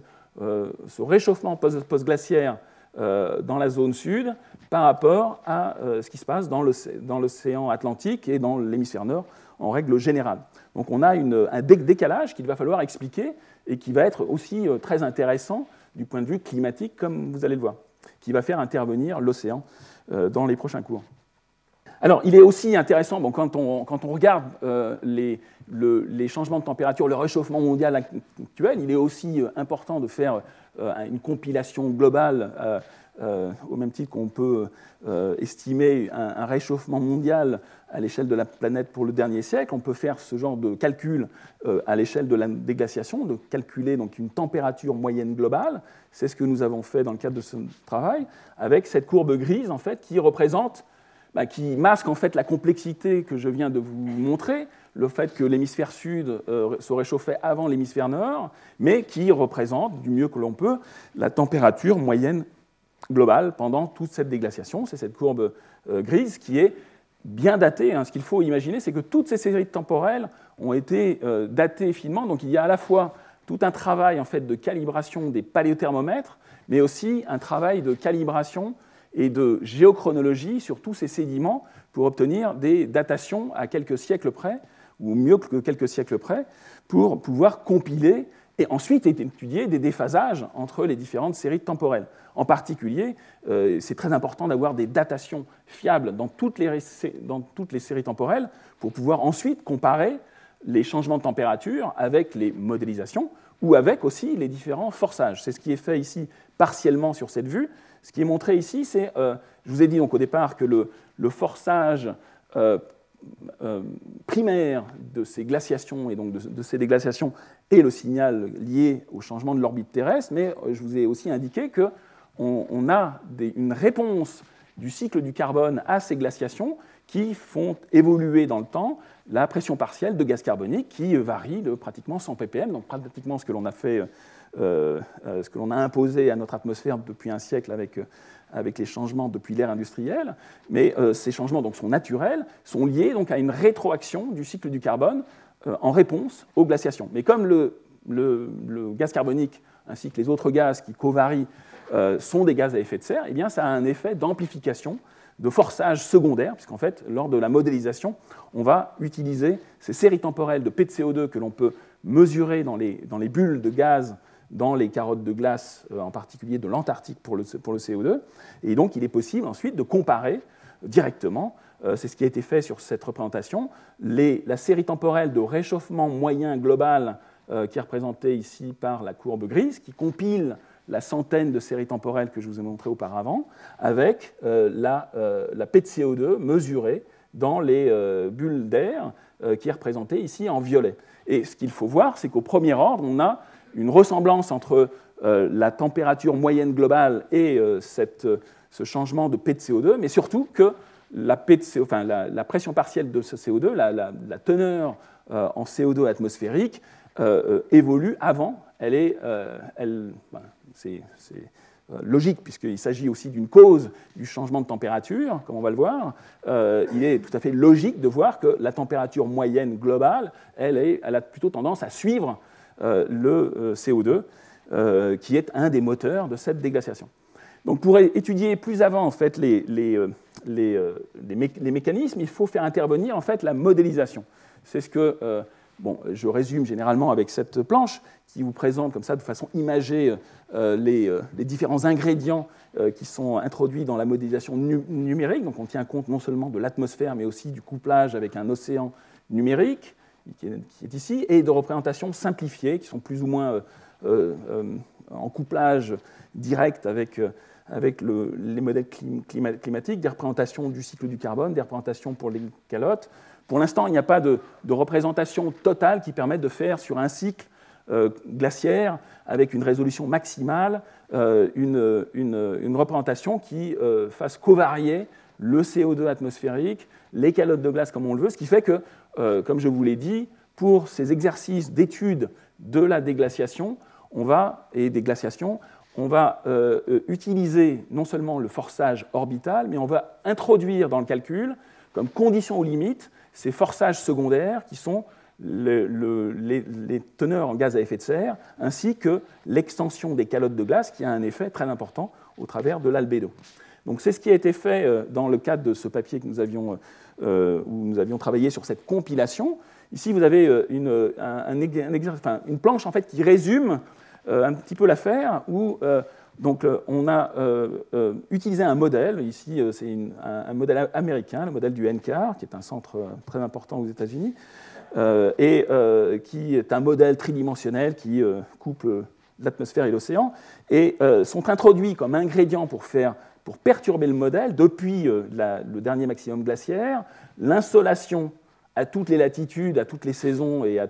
ce réchauffement post-glaciaire dans la zone sud par rapport à ce qui se passe dans l'océan Atlantique et dans l'hémisphère nord en règle générale. Donc on a un décalage qu'il va falloir expliquer et qui va être aussi très intéressant du point de vue climatique, comme vous allez le voir, qui va faire intervenir l'océan dans les prochains cours. Alors, il est aussi intéressant, quand on regarde les changements de température, le réchauffement mondial actuel, il est aussi important de faire une compilation globale, au même titre qu'on peut estimer un réchauffement mondial à l'échelle de la planète pour le dernier siècle. On peut faire ce genre de calcul à l'échelle de la déglaciation, de calculer donc une température moyenne globale. C'est ce que nous avons fait dans le cadre de ce travail, avec cette courbe grise en fait, qui masque en fait la complexité que je viens de vous montrer, le fait que l'hémisphère sud se réchauffait avant l'hémisphère nord, mais qui représente, du mieux que l'on peut, la température moyenne globale pendant toute cette déglaciation. C'est cette courbe grise qui est bien datée. Ce qu'il faut imaginer, c'est que toutes ces séries temporelles ont été datées finement. Donc il y a à la fois tout un travail en fait, de calibration des paléothermomètres, mais aussi un travail de calibration et de géochronologie sur tous ces sédiments pour obtenir des datations à quelques siècles près, ou mieux que quelques siècles près, pour pouvoir compiler et ensuite étudier des déphasages entre les différentes séries temporelles. En particulier, c'est très important d'avoir des datations fiables dans toutes les séries temporelles pour pouvoir ensuite comparer les changements de température avec les modélisations ou avec aussi les différents forçages. C'est ce qui est fait ici partiellement sur cette vue. Ce qui est montré ici, c'est, je vous ai dit donc au départ que le forçage primaire de ces glaciations et donc de ces déglaciations est le signal lié au changement de l'orbite terrestre, mais je vous ai aussi indiqué qu'on a une réponse du cycle du carbone à ces glaciations qui font évoluer dans le temps la pression partielle de gaz carbonique qui varie de pratiquement 100 ppm, donc pratiquement ce que l'on a fait, ce que l'on a imposé à notre atmosphère depuis un siècle avec les changements depuis l'ère industrielle, mais ces changements donc, sont naturels, sont liés donc, à une rétroaction du cycle du carbone en réponse aux glaciations. Mais comme le gaz carbonique ainsi que les autres gaz qui covarient sont des gaz à effet de serre, eh bien, ça a un effet d'amplification, de forçage secondaire, puisqu'en fait, lors de la modélisation, on va utiliser ces séries temporelles de P de CO2 que l'on peut mesurer dans les bulles de gaz dans les carottes de glace, en particulier de l'Antarctique pour le CO2. Et donc, il est possible ensuite de comparer directement, c'est ce qui a été fait sur cette représentation, la série temporelle de réchauffement moyen global qui est représentée ici par la courbe grise, qui compile la centaine de séries temporelles que je vous ai montrées auparavant, avec la P de CO2 mesurée dans les bulles d'air, qui est représentée ici en violet. Et ce qu'il faut voir, c'est qu'au premier ordre, on a une ressemblance entre la température moyenne globale et ce changement de P de CO2, mais surtout que la pression partielle de ce CO2, la teneur en CO2 atmosphérique, évolue avant. C'est logique, puisqu'il s'agit aussi d'une cause du changement de température, comme on va le voir. Il est tout à fait logique de voir que la température moyenne globale, elle a plutôt tendance à suivre le CO2, qui est un des moteurs de cette déglaciation. Donc, pour étudier plus avant en fait, les mécanismes, il faut faire intervenir en fait, la modélisation. C'est ce que je résume généralement avec cette planche qui vous présente comme ça de façon imagée les différents ingrédients qui sont introduits dans la modélisation numérique. Donc on tient compte non seulement de l'atmosphère, mais aussi du couplage avec un océan numérique qui est ici, et de représentations simplifiées qui sont plus ou moins en couplage direct avec les modèles climatiques, des représentations du cycle du carbone, des représentations pour les calottes. Pour l'instant, il n'y a pas de représentation totale qui permette de faire sur un cycle glaciaire avec une résolution maximale une représentation qui fasse covarier le CO2 atmosphérique, les calottes de glace comme on le veut, ce qui fait que, comme je vous l'ai dit, pour ces exercices d'étude de la déglaciation et des glaciations, on va utiliser non seulement le forçage orbital, mais on va introduire dans le calcul, comme condition aux limites, ces forçages secondaires qui sont les teneurs en gaz à effet de serre, ainsi que l'extension des calottes de glace, qui a un effet très important au travers de l'albédo. Donc c'est ce qui a été fait dans le cadre de ce papier que où nous avions travaillé sur cette compilation. Ici, vous avez une planche en fait, qui résume un petit peu l'affaire, où on a utilisé un modèle. Ici, c'est un modèle américain, le modèle du NCAR, qui est un centre très important aux États-Unis, et qui est un modèle tridimensionnel qui couple l'atmosphère et l'océan, et sont introduits comme ingrédients pour perturber le modèle depuis le dernier maximum glaciaire, l'insolation à toutes les latitudes, à toutes les saisons et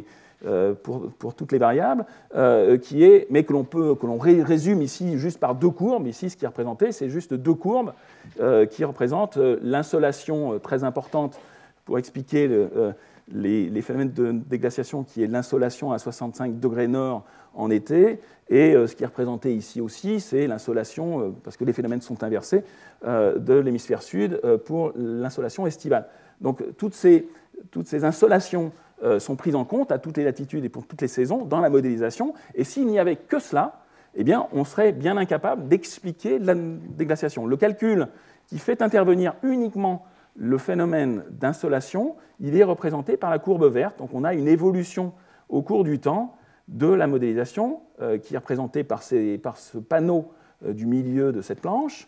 pour toutes les variables, mais que l'on résume ici juste par deux courbes. Ici, ce qui est représenté, c'est juste deux courbes qui représentent l'insolation très importante pour expliquer les phénomènes de déglaciation, qui est l'insolation à 65 degrés nord en été, et ce qui est représenté ici aussi, c'est l'insolation, parce que les phénomènes sont inversés, de l'hémisphère sud pour l'insolation estivale. Donc toutes ces insolations sont prises en compte à toutes les latitudes et pour toutes les saisons dans la modélisation, et s'il n'y avait que cela, eh bien, on serait bien incapable d'expliquer la déglaciation. Le calcul qui fait intervenir uniquement le phénomène d'insolation, il est représenté par la courbe verte. Donc on a une évolution au cours du temps de la modélisation qui est représentée par ce panneau du milieu de cette planche,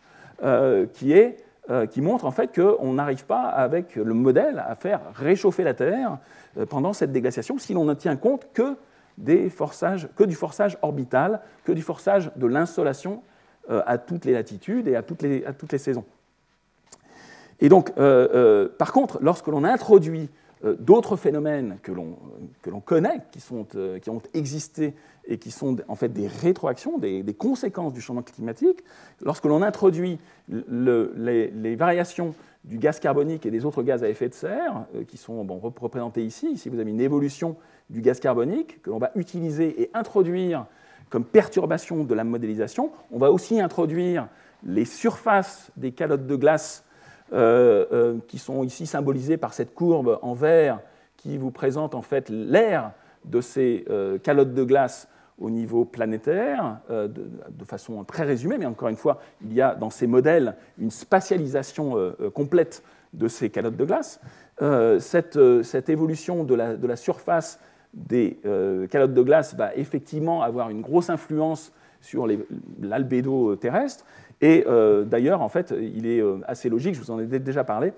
qui montre en fait qu'on n'arrive pas avec le modèle à faire réchauffer la Terre pendant cette déglaciation si l'on ne tient compte que du forçage orbital, que du forçage de l'insolation à toutes les latitudes et à toutes les saisons. Et donc, par contre, lorsque l'on introduit d'autres phénomènes que l'on connaît, qui ont existé et qui sont en fait des rétroactions, des conséquences du changement climatique, lorsque l'on introduit les variations du gaz carbonique et des autres gaz à effet de serre, qui sont représentés ici. Ici, vous avez une évolution du gaz carbonique que l'on va utiliser et introduire comme perturbation de la modélisation. On va aussi introduire les surfaces des calottes de glace qui sont ici symbolisées par cette courbe en vert qui vous présente en fait l'ère de ces calottes de glace au niveau planétaire, de façon très résumée, mais encore une fois, il y a dans ces modèles une spatialisation complète de ces calottes de glace. Cette évolution de la surface des calottes de glace va effectivement avoir une grosse influence sur l'albédo terrestre. Et d'ailleurs, en fait, il est assez logique, je vous en ai déjà parlé,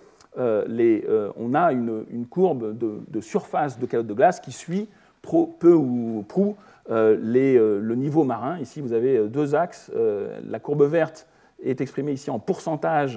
on a une courbe de surface de calottes de glace qui suit peu ou prou le niveau marin. Ici, vous avez deux axes. La courbe verte est exprimée ici en pourcentage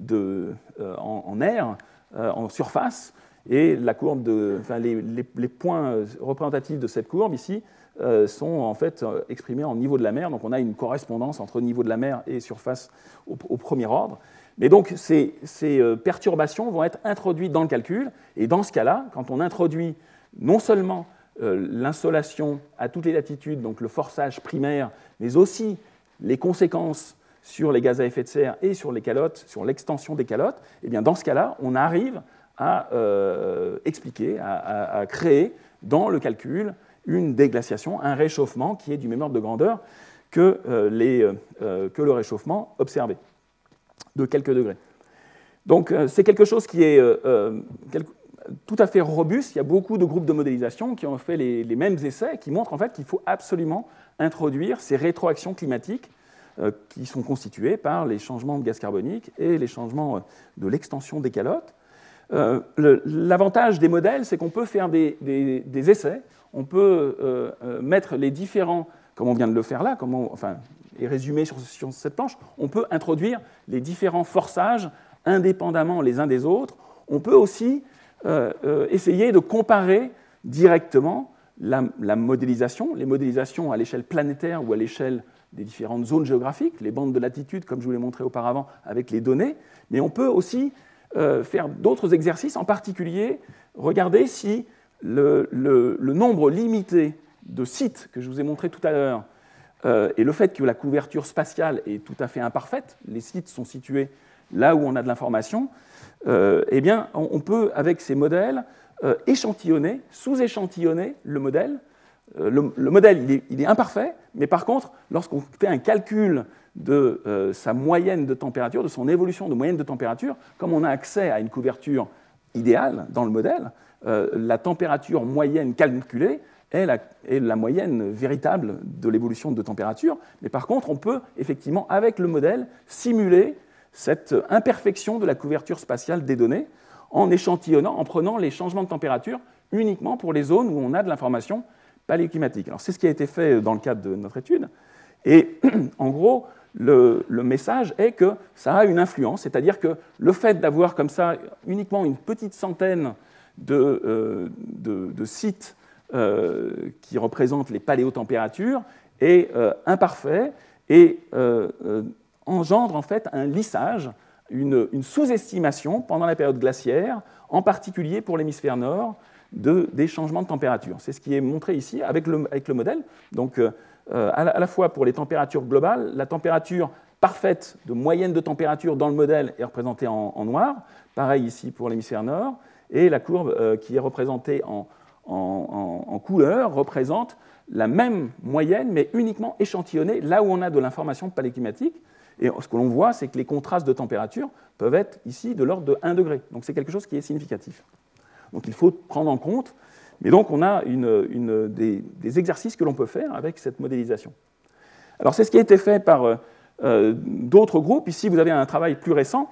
en air, en surface, et la courbe les points représentatifs de cette courbe ici sont en fait exprimés en niveau de la mer. Donc on a une correspondance entre niveau de la mer et surface au premier ordre. Mais donc ces perturbations vont être introduites dans le calcul, et dans ce cas-là, quand on introduit non seulement l'insolation à toutes les latitudes, donc le forçage primaire, mais aussi les conséquences sur les gaz à effet de serre et sur les calottes, sur l'extension des calottes, et bien dans ce cas-là, on arrive à expliquer, à créer dans le calcul une déglaciation, un réchauffement qui est du même ordre de grandeur que le réchauffement observé, de quelques degrés. Donc c'est quelque chose qui est tout à fait robuste. Il y a beaucoup de groupes de modélisation qui ont fait les mêmes essais, qui montrent en fait qu'il faut absolument introduire ces rétroactions climatiques qui sont constituées par les changements de gaz carbonique et les changements de l'extension des calottes. L'avantage des modèles, c'est qu'on peut faire des essais, on peut mettre les différents, comme on vient de le faire là, et résumé sur cette planche, on peut introduire les différents forçages indépendamment les uns des autres. On peut aussi essayer de comparer directement la modélisation, les modélisations à l'échelle planétaire ou à l'échelle des différentes zones géographiques, les bandes de latitude, comme je vous l'ai montré auparavant, avec les données, mais on peut aussi faire d'autres exercices, en particulier regarder si le nombre limité de sites que je vous ai montré tout à l'heure et le fait que la couverture spatiale est tout à fait imparfaite, les sites sont situés là où on a de l'information, eh bien, on peut, avec ces modèles, échantillonner, sous-échantillonner le modèle. Le modèle, il est imparfait, mais par contre, lorsqu'on fait un calcul de sa moyenne de température, de son évolution de moyenne de température, comme on a accès à une couverture idéale dans le modèle, la température moyenne calculée est la moyenne véritable de l'évolution de température. Mais par contre, on peut effectivement, avec le modèle, simuler cette imperfection de la couverture spatiale des données en échantillonnant, en prenant les changements de température uniquement pour les zones où on a de l'information paléoclimatique. Alors c'est ce qui a été fait dans le cadre de notre étude. Et en gros, le message est que ça a une influence, c'est-à-dire que le fait d'avoir comme ça uniquement une petite centaine de sites qui représentent les paléotempératures est imparfait et engendre en fait un lissage, une sous-estimation pendant la période glaciaire, en particulier pour l'hémisphère nord, des changements de température. C'est ce qui est montré ici avec le modèle. Donc, à la fois pour les températures globales, la température parfaite de moyenne de température dans le modèle est représentée en noir, pareil ici pour l'hémisphère nord, et la courbe qui est représentée en couleur représente la même moyenne, mais uniquement échantillonnée là où on a de l'information paléoclimatique. Et ce que l'on voit, c'est que les contrastes de température peuvent être ici de l'ordre de 1 degré. Donc c'est quelque chose qui est significatif. Donc il faut prendre en compte. Mais donc on a des exercices que l'on peut faire avec cette modélisation. Alors c'est ce qui a été fait par d'autres groupes. Ici vous avez un travail plus récent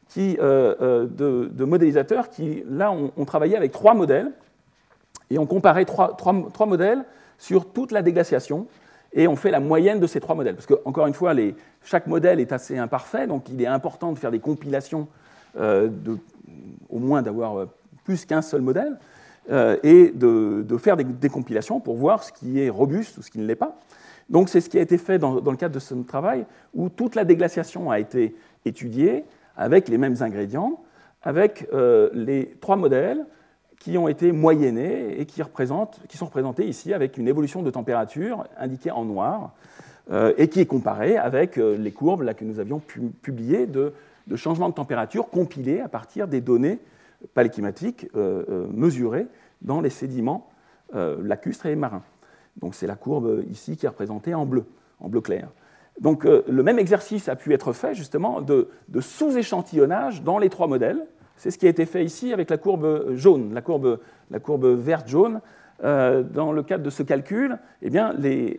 de modélisateurs qui, là, ont travaillé avec 3 modèles et ont comparé trois modèles sur toute la déglaciation. Et on fait la moyenne de ces 3 modèles. Parce que, encore une fois, chaque modèle est assez imparfait, donc il est important de faire des compilations, au moins d'avoir plus qu'un seul modèle, et de faire des compilations pour voir ce qui est robuste ou ce qui ne l'est pas. Donc c'est ce qui a été fait dans le cadre de ce travail, où toute la déglaciation a été étudiée avec les mêmes ingrédients, avec les 3 modèles qui ont été moyennés et qui sont représentés ici avec une évolution de température indiquée en noir et qui est comparée avec les courbes là, que nous avions publiées de changements de température compilés à partir des données paléoclimatiques mesurées dans les sédiments lacustres et marins. Donc c'est la courbe ici qui est représentée en bleu clair. Donc le même exercice a pu être fait justement de sous-échantillonnage dans les trois modèles. C'est ce qui a été fait ici avec la courbe jaune, la courbe verte-jaune. Dans le cadre de ce calcul, eh bien,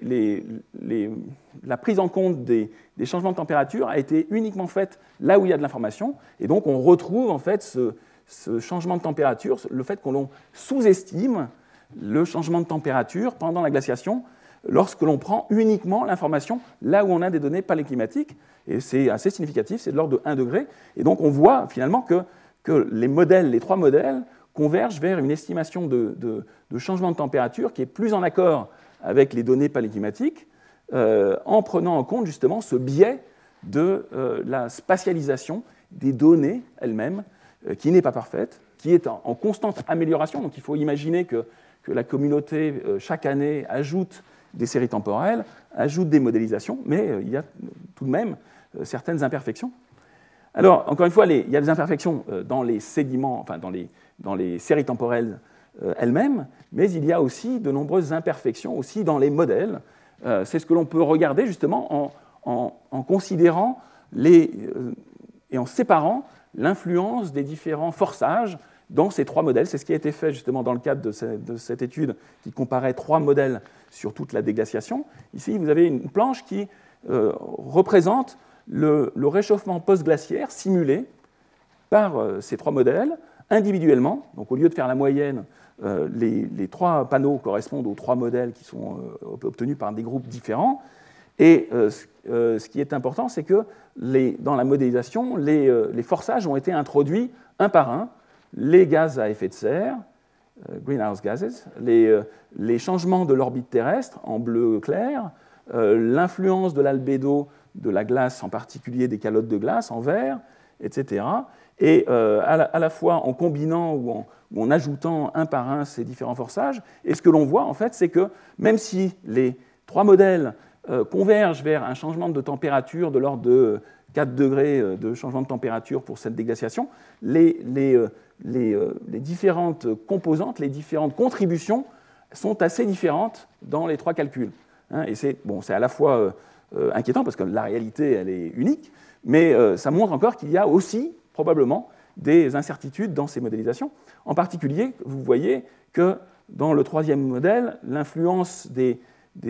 la prise en compte des changements de température a été uniquement faite là où il y a de l'information. Et donc on retrouve en fait ce changement de température, le fait qu'on sous-estime le changement de température pendant la glaciation lorsque l'on prend uniquement l'information là où on a des données paléoclimatiques. Et c'est assez significatif, c'est de l'ordre de 1 degré. Et donc on voit finalement que les trois modèles convergent vers une estimation de changement de température qui est plus en accord avec les données paléoclimatiques, en prenant en compte justement ce biais de la spatialisation des données elles-mêmes, qui n'est pas parfaite, qui est en constante amélioration. Donc il faut imaginer que la communauté, chaque année, ajoute des séries temporelles, ajoute des modélisations, mais il y a tout de même certaines imperfections. Alors, encore une fois, il y a des imperfections dans les sédiments, enfin dans les séries temporelles elles-mêmes, mais il y a aussi de nombreuses imperfections aussi dans les modèles. C'est ce que l'on peut regarder justement en considérant et en séparant l'influence des différents forçages dans ces trois modèles. C'est ce qui a été fait justement dans le cadre de cette étude qui comparait trois modèles sur toute la déglaciation. Ici, vous avez une planche qui représente le réchauffement post-glaciaire simulé par ces trois modèles individuellement. Donc au lieu de faire la moyenne, les trois panneaux correspondent aux trois modèles qui sont obtenus par des groupes différents. Et ce qui est important, c'est que dans la modélisation, les forçages ont été introduits un par un. Les gaz à effet de serre, greenhouse gases, les changements de l'orbite terrestre en bleu clair, l'influence de l'albédo de la glace, en particulier des calottes de glace en vert, etc. Et à la fois en combinant ou en ajoutant un par un ces différents forçages. Et ce que l'on voit, en fait, c'est que même si les trois modèles convergent vers un changement de température de l'ordre de 4 degrés de changement de température pour cette déglaciation, les différentes composantes, les différentes contributions sont assez différentes dans les trois calculs. Et c'est à la fois inquiétant parce que la réalité, elle est unique, mais ça montre encore qu'il y a aussi probablement des incertitudes dans ces modélisations. En particulier, vous voyez que dans le troisième modèle, l'influence des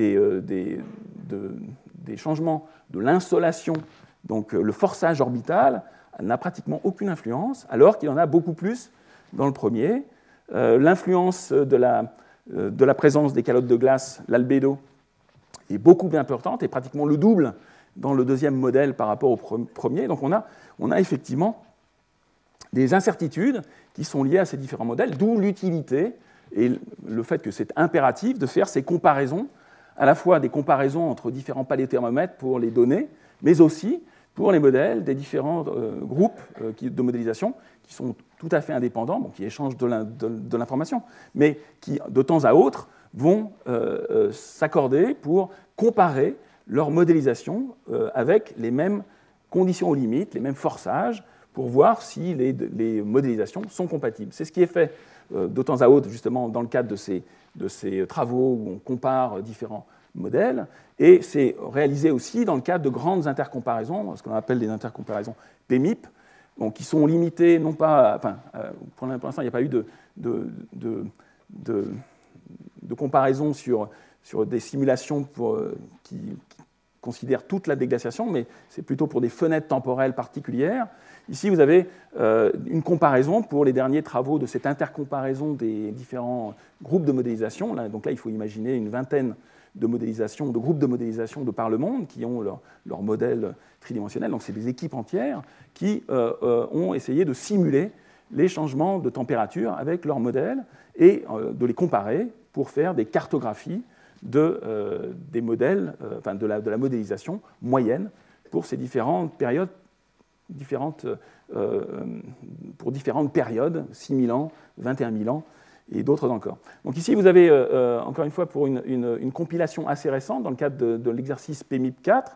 changements de l'insolation, donc le forçage orbital, n'a pratiquement aucune influence, alors qu'il en a beaucoup plus dans le premier. L'influence de la présence des calottes de glace, l'albédo, est beaucoup plus importante et pratiquement le double dans le deuxième modèle par rapport au premier. Donc on a effectivement des incertitudes qui sont liées à ces différents modèles, d'où l'utilité et le fait que c'est impératif de faire ces comparaisons, à la fois des comparaisons entre différents paléothermomètres pour les données, mais aussi pour les modèles des différents groupes de modélisation qui sont tout à fait indépendants, qui échangent de l'information, mais qui, de temps à autre, vont s'accorder pour comparer leur modélisation avec les mêmes conditions aux limites, les mêmes forçages, pour voir si les modélisations sont compatibles. C'est ce qui est fait de temps à autre, justement, dans le cadre de ces travaux où on compare différents modèles, et c'est réalisé aussi dans le cadre de grandes intercomparaisons, ce qu'on appelle des intercomparaisons PMIP, qui sont limitées, non pas... pour l'instant, il n'y a pas eu de comparaison sur des simulations qui considèrent toute la déglaciation, mais c'est plutôt pour des fenêtres temporelles particulières. Ici, vous avez une comparaison pour les derniers travaux de cette intercomparaison des différents groupes de modélisation. Donc là, il faut imaginer une vingtaine de groupes de modélisation de par le monde qui ont leur modèle tridimensionnel. Donc c'est des équipes entières qui ont essayé de simuler les changements de température avec leur modèle et de les comparer pour faire des cartographies des modèles, de la modélisation moyenne pour ces différentes périodes, pour différentes périodes, 6 000 ans, 21 000 ans et d'autres encore. Donc ici, vous avez, encore une fois, pour une compilation assez récente, dans le cadre de l'exercice PMIP 4,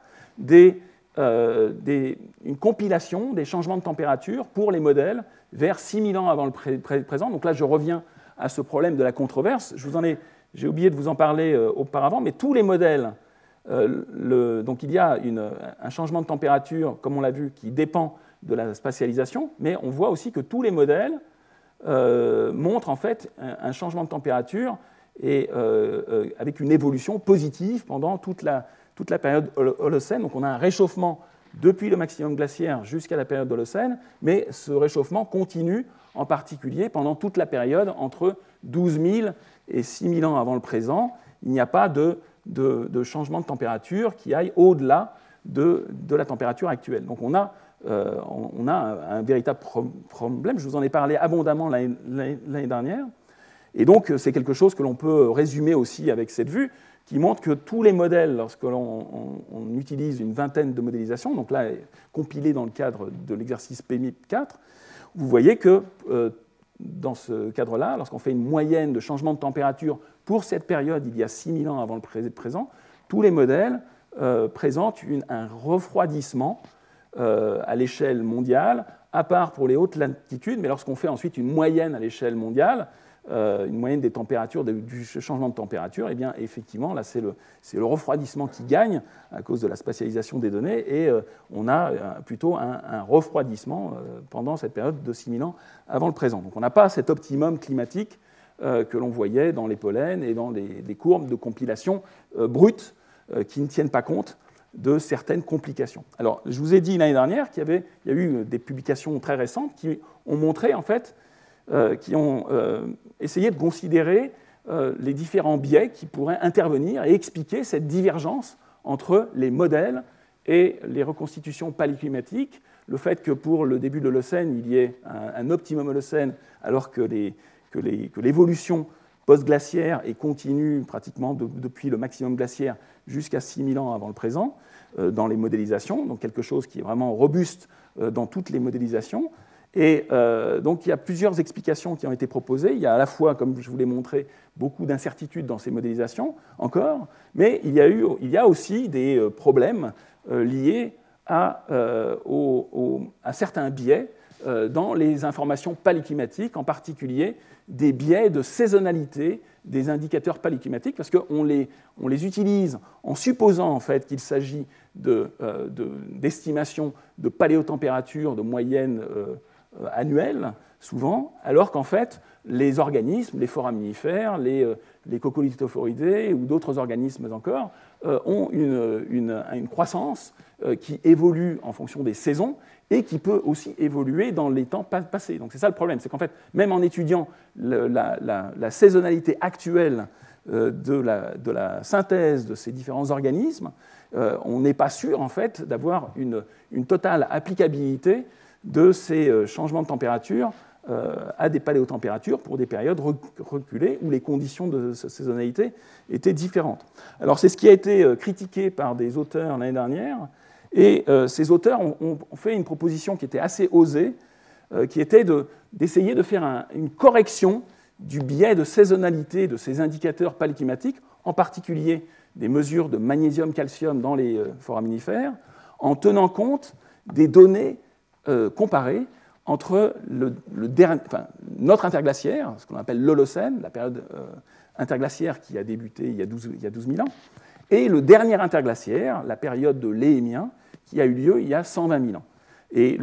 une compilation des changements de température pour les modèles vers 6 000 ans avant le présent. Donc là, je reviens à ce problème de la controverse. J'ai oublié de vous en parler auparavant, mais tous les modèles, donc il y a un changement de température, comme on l'a vu, qui dépend de la spatialisation, mais on voit aussi que tous les modèles montrent en fait un changement de température et avec une évolution positive pendant toute la période Holocène. Donc on a un réchauffement depuis le maximum glaciaire jusqu'à la période Holocène, mais ce réchauffement continue en particulier pendant toute la période entre 12 000 et 6 000 ans avant le présent. Il n'y a pas de changement de température qui aille au-delà de la température actuelle. Donc on a un véritable problème. Je vous en ai parlé abondamment l'année dernière. Et donc, c'est quelque chose que l'on peut résumer aussi avec cette vue, qui montre que tous les modèles, lorsque l'on utilise une vingtaine de modélisations, donc là, compilés dans le cadre de l'exercice PMIP 4, vous voyez que dans ce cadre-là, lorsqu'on fait une moyenne de changement de température pour cette période, il y a 6 000 ans avant le présent, tous les modèles présentent un refroidissement à l'échelle mondiale, à part pour les hautes latitudes, mais lorsqu'on fait ensuite une moyenne à l'échelle mondiale, une moyenne des températures, du changement de température, et bien effectivement, là, c'est le refroidissement qui gagne à cause de la spatialisation des données, et on a plutôt un refroidissement pendant cette période de 6 000 ans avant le présent. Donc on n'a pas cet optimum climatique que l'on voyait dans les pollens et dans les courbes de compilation brutes qui ne tiennent pas compte de certaines complications. Alors, je vous ai dit l'année dernière qu'il y a eu des publications très récentes qui ont montré, en fait, qui ont essayé de considérer les différents biais qui pourraient intervenir et expliquer cette divergence entre les modèles et les reconstitutions paléoclimatiques, le fait que pour le début de l'Holocène, il y ait un optimum Holocène, alors que l'évolution post-glaciaire est continue pratiquement depuis le maximum glaciaire jusqu'à 6 000 ans avant le présent, dans les modélisations, donc quelque chose qui est vraiment robuste dans toutes les modélisations. Et donc il y a plusieurs explications qui ont été proposées. Il y a à la fois, comme je vous l'ai montré, beaucoup d'incertitudes dans ces modélisations encore, mais il y a aussi des problèmes liés à certains biais dans les informations paléoclimatiques, en particulier des biais de saisonnalité des indicateurs paléoclimatiques, parce qu'on les utilise en supposant en fait qu'il s'agit d'estimations de paléotempérature de moyenne annuelle, souvent, alors qu'en fait, les organismes, les foraminifères, les coccolithophoridés ou d'autres organismes encore, ont une croissance qui évolue en fonction des saisons et qui peut aussi évoluer dans les temps passés. Donc c'est ça le problème, c'est qu'en fait, même en étudiant la saisonnalité actuelle de la synthèse de ces différents organismes, on n'est pas sûr en fait d'avoir une totale applicabilité de ces changements de température à des paléotempératures pour des périodes reculées où les conditions de saisonnalité étaient différentes. Alors c'est ce qui a été critiqué par des auteurs l'année dernière, et ces auteurs ont fait une proposition qui était assez osée, qui était d'essayer de faire une correction du biais de saisonnalité de ces indicateurs paléoclimatiques, en particulier des mesures de magnésium-calcium dans les foraminifères, en tenant compte des données comparées entre notre interglaciaire, ce qu'on appelle l'Holocène, la période interglaciaire qui a débuté il y a 12 000 ans, et le dernier interglaciaire, la période de l'Éémien, qui a eu lieu il y a 120 000 ans. Et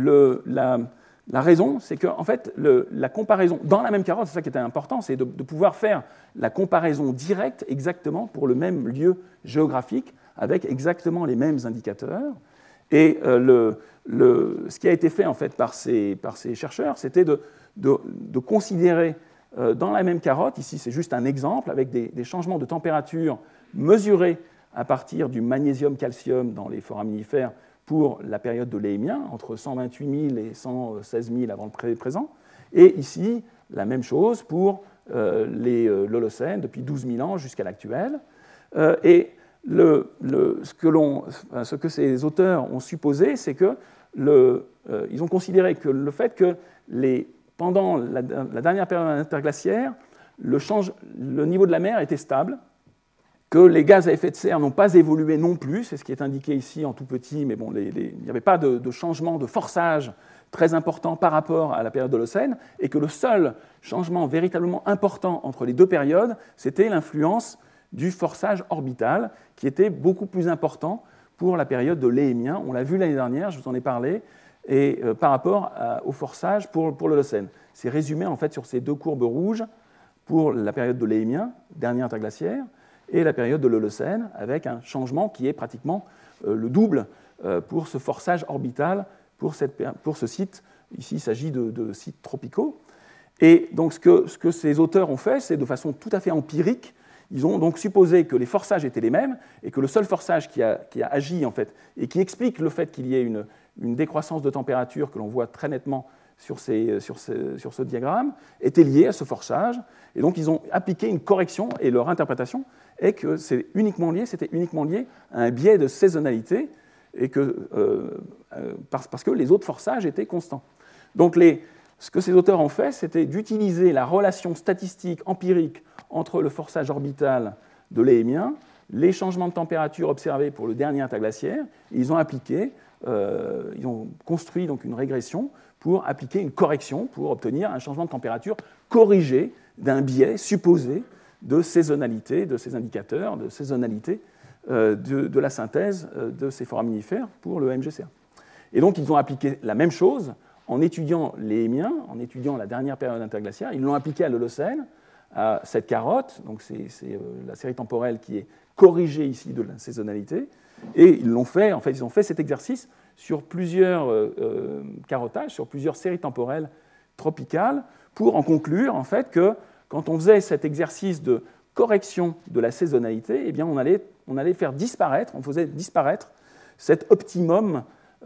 la raison, c'est qu'en fait, la comparaison, dans la même carotte, c'est ça qui était important, c'est de pouvoir faire la comparaison directe exactement pour le même lieu géographique, avec exactement les mêmes indicateurs. Et ce qui a été fait en fait par ces chercheurs, c'était de considérer dans la même carotte, ici c'est juste un exemple, avec des changements de température mesurés à partir du magnésium-calcium dans les foraminifères pour la période de l'Éémien, entre 128 000 et 116 000 avant le présent, et ici la même chose pour l'Holocène depuis 12 000 ans jusqu'à l'actuel. Et ce que ces auteurs ont supposé, c'est que ils ont considéré que le fait que pendant la dernière période interglaciaire, le niveau de la mer était stable, que les gaz à effet de serre n'ont pas évolué non plus, c'est ce qui est indiqué ici en tout petit, mais bon, il n'y avait pas de changement de forçage très important par rapport à la période de l'Holocène, et que le seul changement véritablement important entre les deux périodes, c'était l'influence du forçage orbital, qui était beaucoup plus important pour la période de l'Éhémien. On l'a vu l'année dernière, je vous en ai parlé, et par rapport au forçage pour l'Holocène. C'est résumé en fait sur ces deux courbes rouges pour la période de l'Éhémien, dernier interglaciaire, et la période de l'Holocène, avec un changement qui est pratiquement le double pour ce forçage orbital pour ce site. Ici, il s'agit de sites tropicaux. Et donc, ce que ces auteurs ont fait, c'est de façon tout à fait empirique. Ils ont donc supposé que les forçages étaient les mêmes et que le seul forçage qui a agi, en fait, et qui explique le fait qu'il y ait une décroissance de température que l'on voit très nettement sur ce diagramme, était lié à ce forçage. Et donc, ils ont appliqué une correction, et leur interprétation est que c'était uniquement lié à un biais de saisonnalité, et parce que les autres forçages étaient constants. Donc, ce que ces auteurs ont fait, c'était d'utiliser la relation statistique empirique entre le forçage orbital de l'Éhémien, les changements de température observés pour le dernier interglaciaire, et ils ont construit donc une régression pour appliquer une correction, pour obtenir un changement de température corrigé d'un biais supposé de saisonnalité de ces indicateurs, de saisonnalité de la synthèse de ces foraminifères pour le MGCA. Et donc, ils ont appliqué la même chose en étudiant l'Éhémien, en étudiant la dernière période interglaciaire. Ils l'ont appliqué à l'Holocène, à cette carotte, donc c'est la série temporelle qui est corrigée ici de la saisonnalité, et ils ont fait cet exercice sur plusieurs carottages, sur plusieurs séries temporelles tropicales, pour en conclure en fait que quand on faisait cet exercice de correction de la saisonnalité, eh bien on allait faire disparaître, on faisait disparaître cet optimum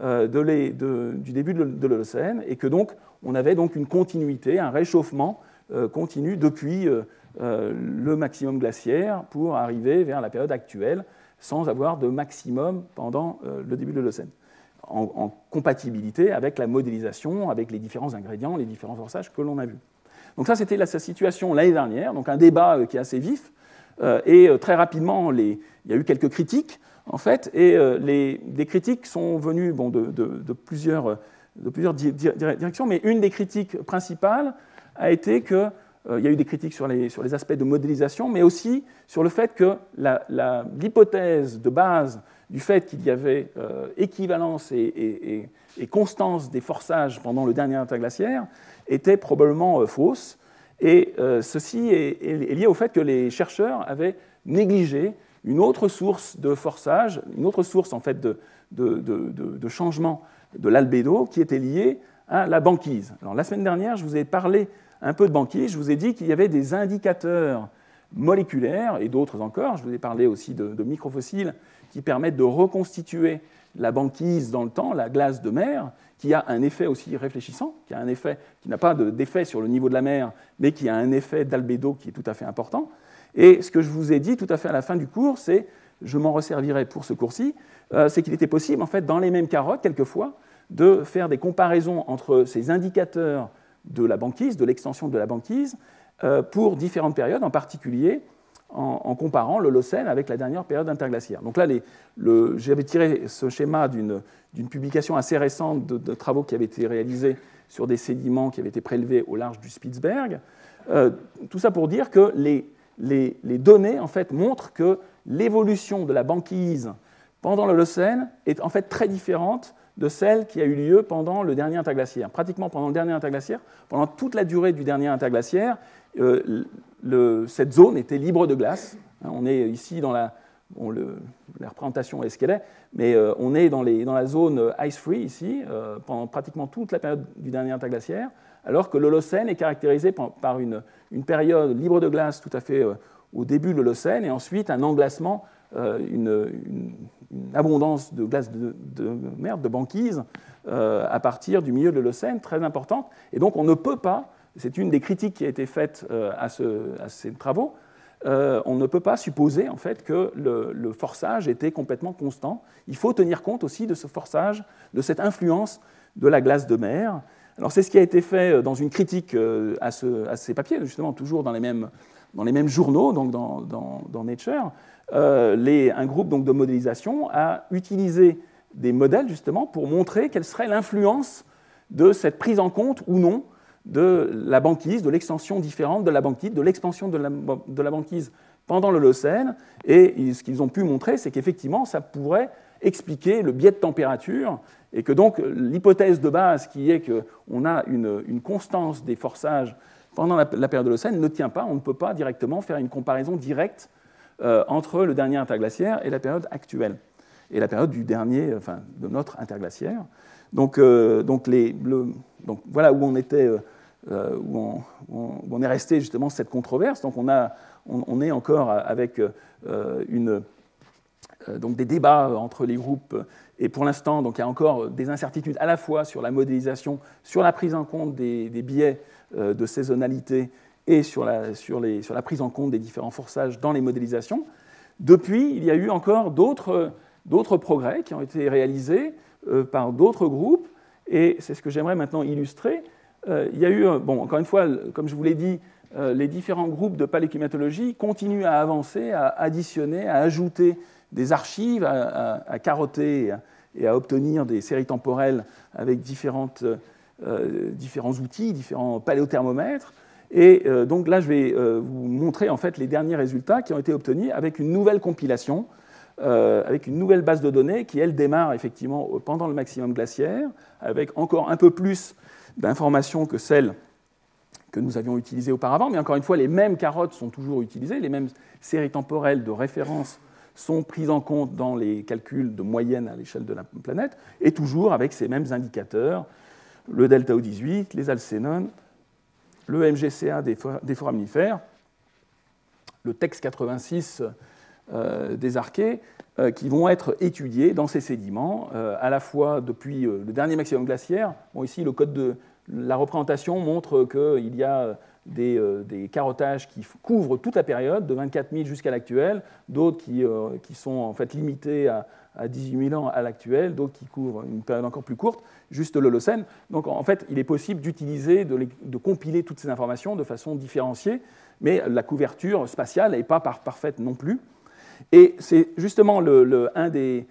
du début de l'Holocène, et que donc on avait donc une continuité, un réchauffement continu depuis le maximum glaciaire pour arriver vers la période actuelle, sans avoir de maximum pendant le début de l'Holocène, en compatibilité avec la modélisation, avec les différents ingrédients, les différents forçages que l'on a vus. Donc ça, c'était sa situation l'année dernière, donc un débat qui est assez vif, et très rapidement, il y a eu quelques critiques, en fait, et des critiques sont venues de plusieurs directions, mais une des critiques principales a été que il y a eu des critiques sur les aspects de modélisation, mais aussi sur le fait que l'hypothèse de base du fait qu'il y avait équivalence et constance des forçages pendant le dernier interglaciaire était probablement fausse. Et ceci est lié au fait que les chercheurs avaient négligé une autre source de forçage, une autre source en fait de changement de l'albédo qui était liée à la banquise. Alors, la semaine dernière, je vous ai parlé un peu de banquise, je vous ai dit qu'il y avait des indicateurs moléculaires, et d'autres encore, je vous ai parlé aussi de microfossiles qui permettent de reconstituer la banquise dans le temps, la glace de mer, qui a un effet aussi réfléchissant, qui n'a pas d'effet sur le niveau de la mer, mais qui a un effet d'albédo qui est tout à fait important. Et ce que je vous ai dit tout à fait à la fin du cours, c'est, je m'en resservirai pour ce cours-ci, c'est qu'il était possible, en fait, dans les mêmes carottes, quelquefois, de faire des comparaisons entre ces indicateurs de la banquise, de l'extension de la banquise, pour différentes périodes, en particulier en comparant l'Holocène avec la dernière période interglaciaire. Donc là, j'avais tiré ce schéma d'une publication assez récente de travaux qui avaient été réalisés sur des sédiments qui avaient été prélevés au large du Spitzberg. Tout ça pour dire que les données en fait, montrent que l'évolution de la banquise pendant l'Holocène est en fait très différente de celle qui a eu lieu pendant le dernier interglaciaire. Pratiquement pendant le dernier interglaciaire, pendant toute la durée du dernier interglaciaire, cette zone était libre de glace. On est ici dans la représentation est ce qu'elle est, mais on est dans la zone ice-free ici, pendant pratiquement toute la période du dernier interglaciaire, alors que l'Holocène est caractérisé par une période libre de glace tout à fait au début de l'Holocène, et ensuite un englacement, une abondance de glace de banquise à partir du milieu de l'Holocène, très importante. Et donc on ne peut pas, c'est une des critiques qui a été faite à ces travaux, on ne peut pas supposer en fait, que le forçage était complètement constant. Il faut tenir compte aussi de ce forçage, de cette influence de la glace de mer. Alors c'est ce qui a été fait dans une critique à ces papiers, justement toujours dans les mêmes journaux, donc dans Nature. Un groupe donc, de modélisation a utilisé des modèles justement pour montrer quelle serait l'influence de cette prise en compte ou non de la banquise, de l'extension différente de la banquise, de l'expansion de la banquise pendant l'Holocène. Et ce qu'ils ont pu montrer, c'est qu'effectivement, ça pourrait expliquer le biais de température, et que donc l'hypothèse de base qui est qu'on a une constance des forçages pendant la période de l'Holocène ne tient pas. On ne peut pas directement faire une comparaison directe entre le dernier interglaciaire et la période actuelle, et la période de notre interglaciaire. Donc voilà où on était, où on est resté justement cette controverse. Donc on est encore avec donc des débats entre les groupes, et pour l'instant, donc il y a encore des incertitudes à la fois sur la modélisation, sur la prise en compte des biais de saisonnalité et sur la prise en compte des différents forçages dans les modélisations. Depuis, il y a eu encore d'autres progrès qui ont été réalisés par d'autres groupes, et c'est ce que j'aimerais maintenant illustrer. Il y a eu, encore une fois, comme je vous l'ai dit, les différents groupes de paléoclimatologie continuent à avancer, à additionner, à ajouter des archives, à carotter et à obtenir des séries temporelles avec différents outils, différents paléothermomètres. Et donc là, je vais vous montrer en fait les derniers résultats qui ont été obtenus avec une nouvelle compilation, avec une nouvelle base de données qui, elle, démarre effectivement pendant le maximum glaciaire, avec encore un peu plus d'informations que celles que nous avions utilisées auparavant. Mais encore une fois, les mêmes carottes sont toujours utilisées, les mêmes séries temporelles de référence sont prises en compte dans les calculs de moyenne à l'échelle de la planète, et toujours avec ces mêmes indicateurs, le delta O18, les alcénones, le MGCA des foraminifères, le TEX 86 des archées, qui vont être étudiés dans ces sédiments, à la fois depuis le dernier maximum glaciaire. Bon, ici, le code de la représentation montre qu'il y a des carottages qui couvrent toute la période, de 24 000 jusqu'à l'actuel, d'autres qui sont en fait limités à 18 000 ans à l'actuel, d'autres qui couvrent une période encore plus courte, juste l'Holocène. Donc en fait, il est possible d'utiliser, de compiler toutes ces informations de façon différenciée, mais la couverture spatiale n'est pas parfaite non plus. Et c'est justement un des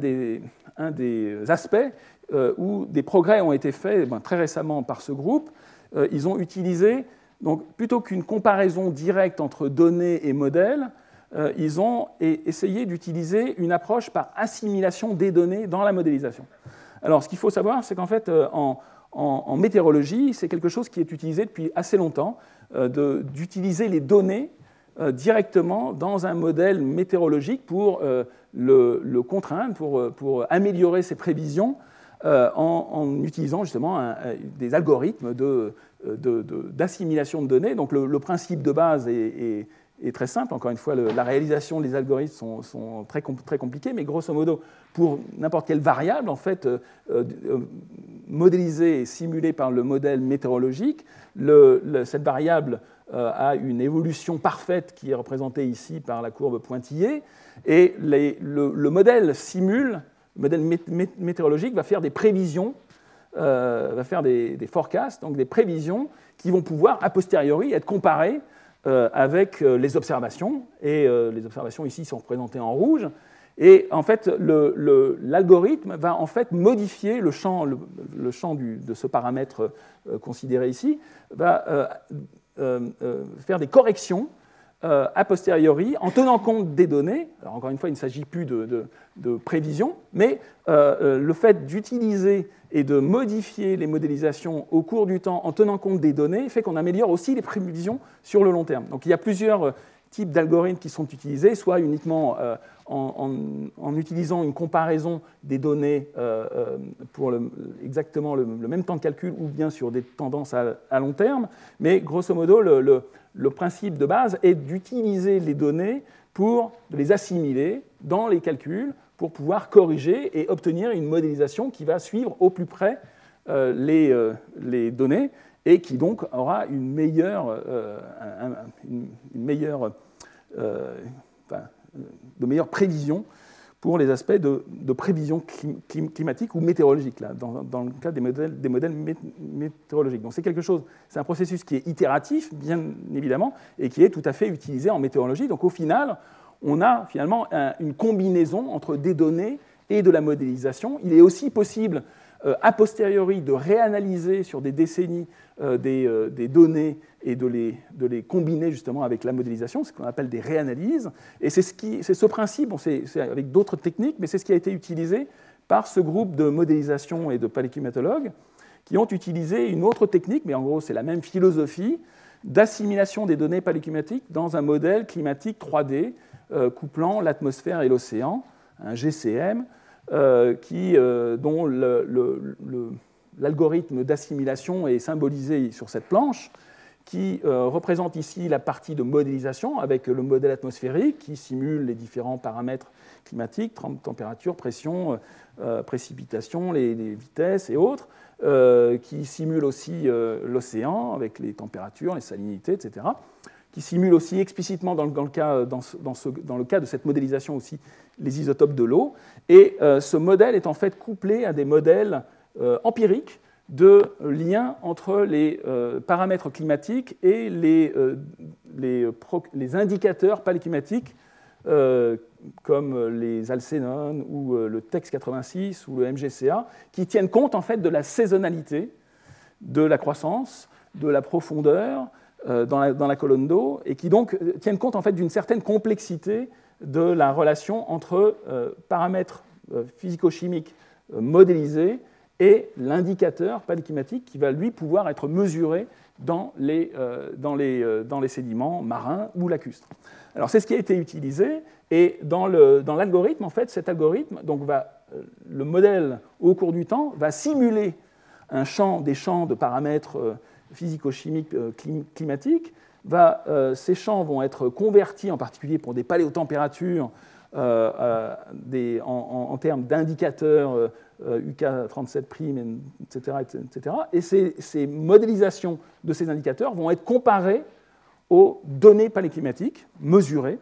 aspects où des progrès ont été faits très récemment par ce groupe. Ils ont utilisé, donc, plutôt qu'une comparaison directe entre données et modèles, ils ont essayé d'utiliser une approche par assimilation des données dans la modélisation. Alors, ce qu'il faut savoir, c'est qu'en fait, en météorologie, c'est quelque chose qui est utilisé depuis assez longtemps, d'utiliser les données directement dans un modèle météorologique pour le contraindre, pour améliorer ses prévisions en utilisant justement des algorithmes d'assimilation de données. Donc le principe de base est très simple. Encore une fois, la réalisation des algorithmes sont très compliqués, mais grosso modo, pour n'importe quelle variable, en fait, modélisée et simulée par le modèle météorologique, cette variable a une évolution parfaite qui est représentée ici par la courbe pointillée, et le modèle météorologique va faire des prévisions, va faire des forecasts, donc des prévisions qui vont pouvoir a posteriori être comparées avec les observations, et les observations ici sont représentées en rouge. Et en fait, l'algorithme va en fait modifier le champ de ce paramètre considéré ici, va faire des corrections a posteriori en tenant compte des données. Alors encore une fois, il ne s'agit plus de prévision, mais le fait d'utiliser et de modifier les modélisations au cours du temps en tenant compte des données fait qu'on améliore aussi les prévisions sur le long terme. Donc il y a plusieurs types d'algorithmes qui sont utilisés, soit uniquement en utilisant une comparaison des données pour exactement le même temps de calcul, ou bien sur des tendances à long terme. Mais grosso modo, le principe de base est d'utiliser les données pour les assimiler dans les calculs pour pouvoir corriger et obtenir une modélisation qui va suivre au plus près les données, et qui donc aura une meilleure prévision pour les aspects de prévision climatique ou météorologique, là, dans le cas des modèles météorologiques. Donc c'est un processus qui est itératif, bien évidemment, et qui est tout à fait utilisé en météorologie. Donc au final, on a finalement une combinaison entre des données et de la modélisation. Il est aussi possible a posteriori de réanalyser sur des décennies des données et de les combiner justement avec la modélisation, ce qu'on appelle des réanalyses. Et c'est ce principe, bon, c'est avec d'autres techniques, mais c'est ce qui a été utilisé par ce groupe de modélisation et de paléoclimatologues qui ont utilisé une autre technique, mais en gros c'est la même philosophie, d'assimilation des données paléoclimatiques dans un modèle climatique 3D couplant l'atmosphère et l'océan, un GCM, dont l'algorithme d'assimilation est symbolisé sur cette planche, qui représente ici la partie de modélisation avec le modèle atmosphérique qui simule les différents paramètres climatiques, température, pression, précipitation, les vitesses et autres, qui simule aussi l'océan avec les températures, les salinités, etc., qui simule aussi explicitement dans le cas de cette modélisation aussi les isotopes de l'eau. Et ce modèle est en fait couplé à des modèles empiriques de lien entre les paramètres climatiques et les indicateurs paléoclimatiques comme les alcénones ou le TEX 86 ou le MGCA, qui tiennent compte en fait de la saisonnalité, de la croissance, de la profondeur dans la colonne d'eau, et qui donc tiennent compte en fait d'une certaine complexité de la relation entre paramètres physico-chimiques modélisés et l'indicateur paléoclimatique qui va lui pouvoir être mesuré dans les sédiments marins ou lacustres. Alors c'est ce qui a été utilisé, et dans l'algorithme, en fait, cet algorithme, donc le modèle au cours du temps va simuler des champs de paramètres physico-chimiques climatiques. Ces champs vont être convertis, en particulier pour des paléotempératures, en termes d'indicateurs UK37', etc. Et ces modélisations de ces indicateurs vont être comparées aux données paléoclimatiques mesurées.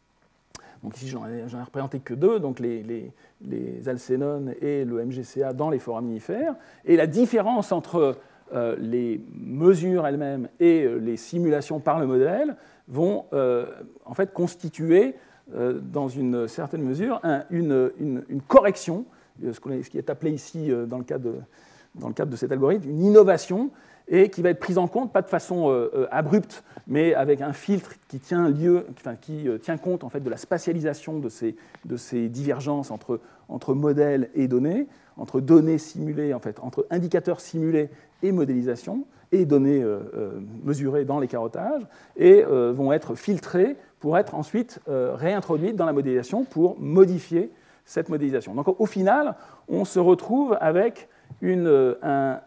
Donc ici, j'en ai représenté que deux, donc les alcénones et le MGCA dans les foraminifères. Et la différence entre les mesures elles-mêmes et les simulations par le modèle vont en fait constituer, dans une certaine mesure, une correction, ce qui est appelé ici, dans le cadre de cet algorithme, une innovation, et qui va être prise en compte, pas de façon abrupte, mais avec un filtre qui tient compte en fait, de la spatialisation de ces divergences entre modèles et données, entre données simulées, en fait, entre indicateurs simulés et modélisation, et données mesurées dans les carottages, et vont être filtrées pour être ensuite réintroduites dans la modélisation pour modifier cette modélisation. Donc au final, on se retrouve avec une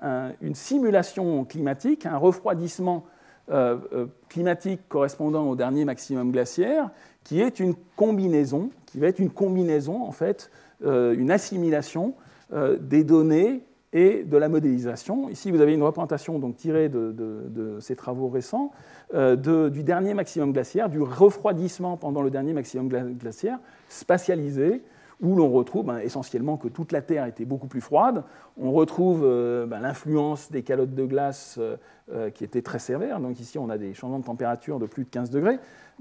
simulation climatique, un refroidissement climatique correspondant au dernier maximum glaciaire, qui est une combinaison, en fait, une assimilation des données et de la modélisation. Ici, vous avez une représentation donc, tirée de ces travaux récents du dernier maximum glaciaire, du refroidissement pendant le dernier maximum glaciaire, spatialisé, où l'on retrouve essentiellement que toute la Terre était beaucoup plus froide. On retrouve l'influence des calottes de glace qui étaient très sévères. Donc ici, on a des changements de température de plus de 15 degrés,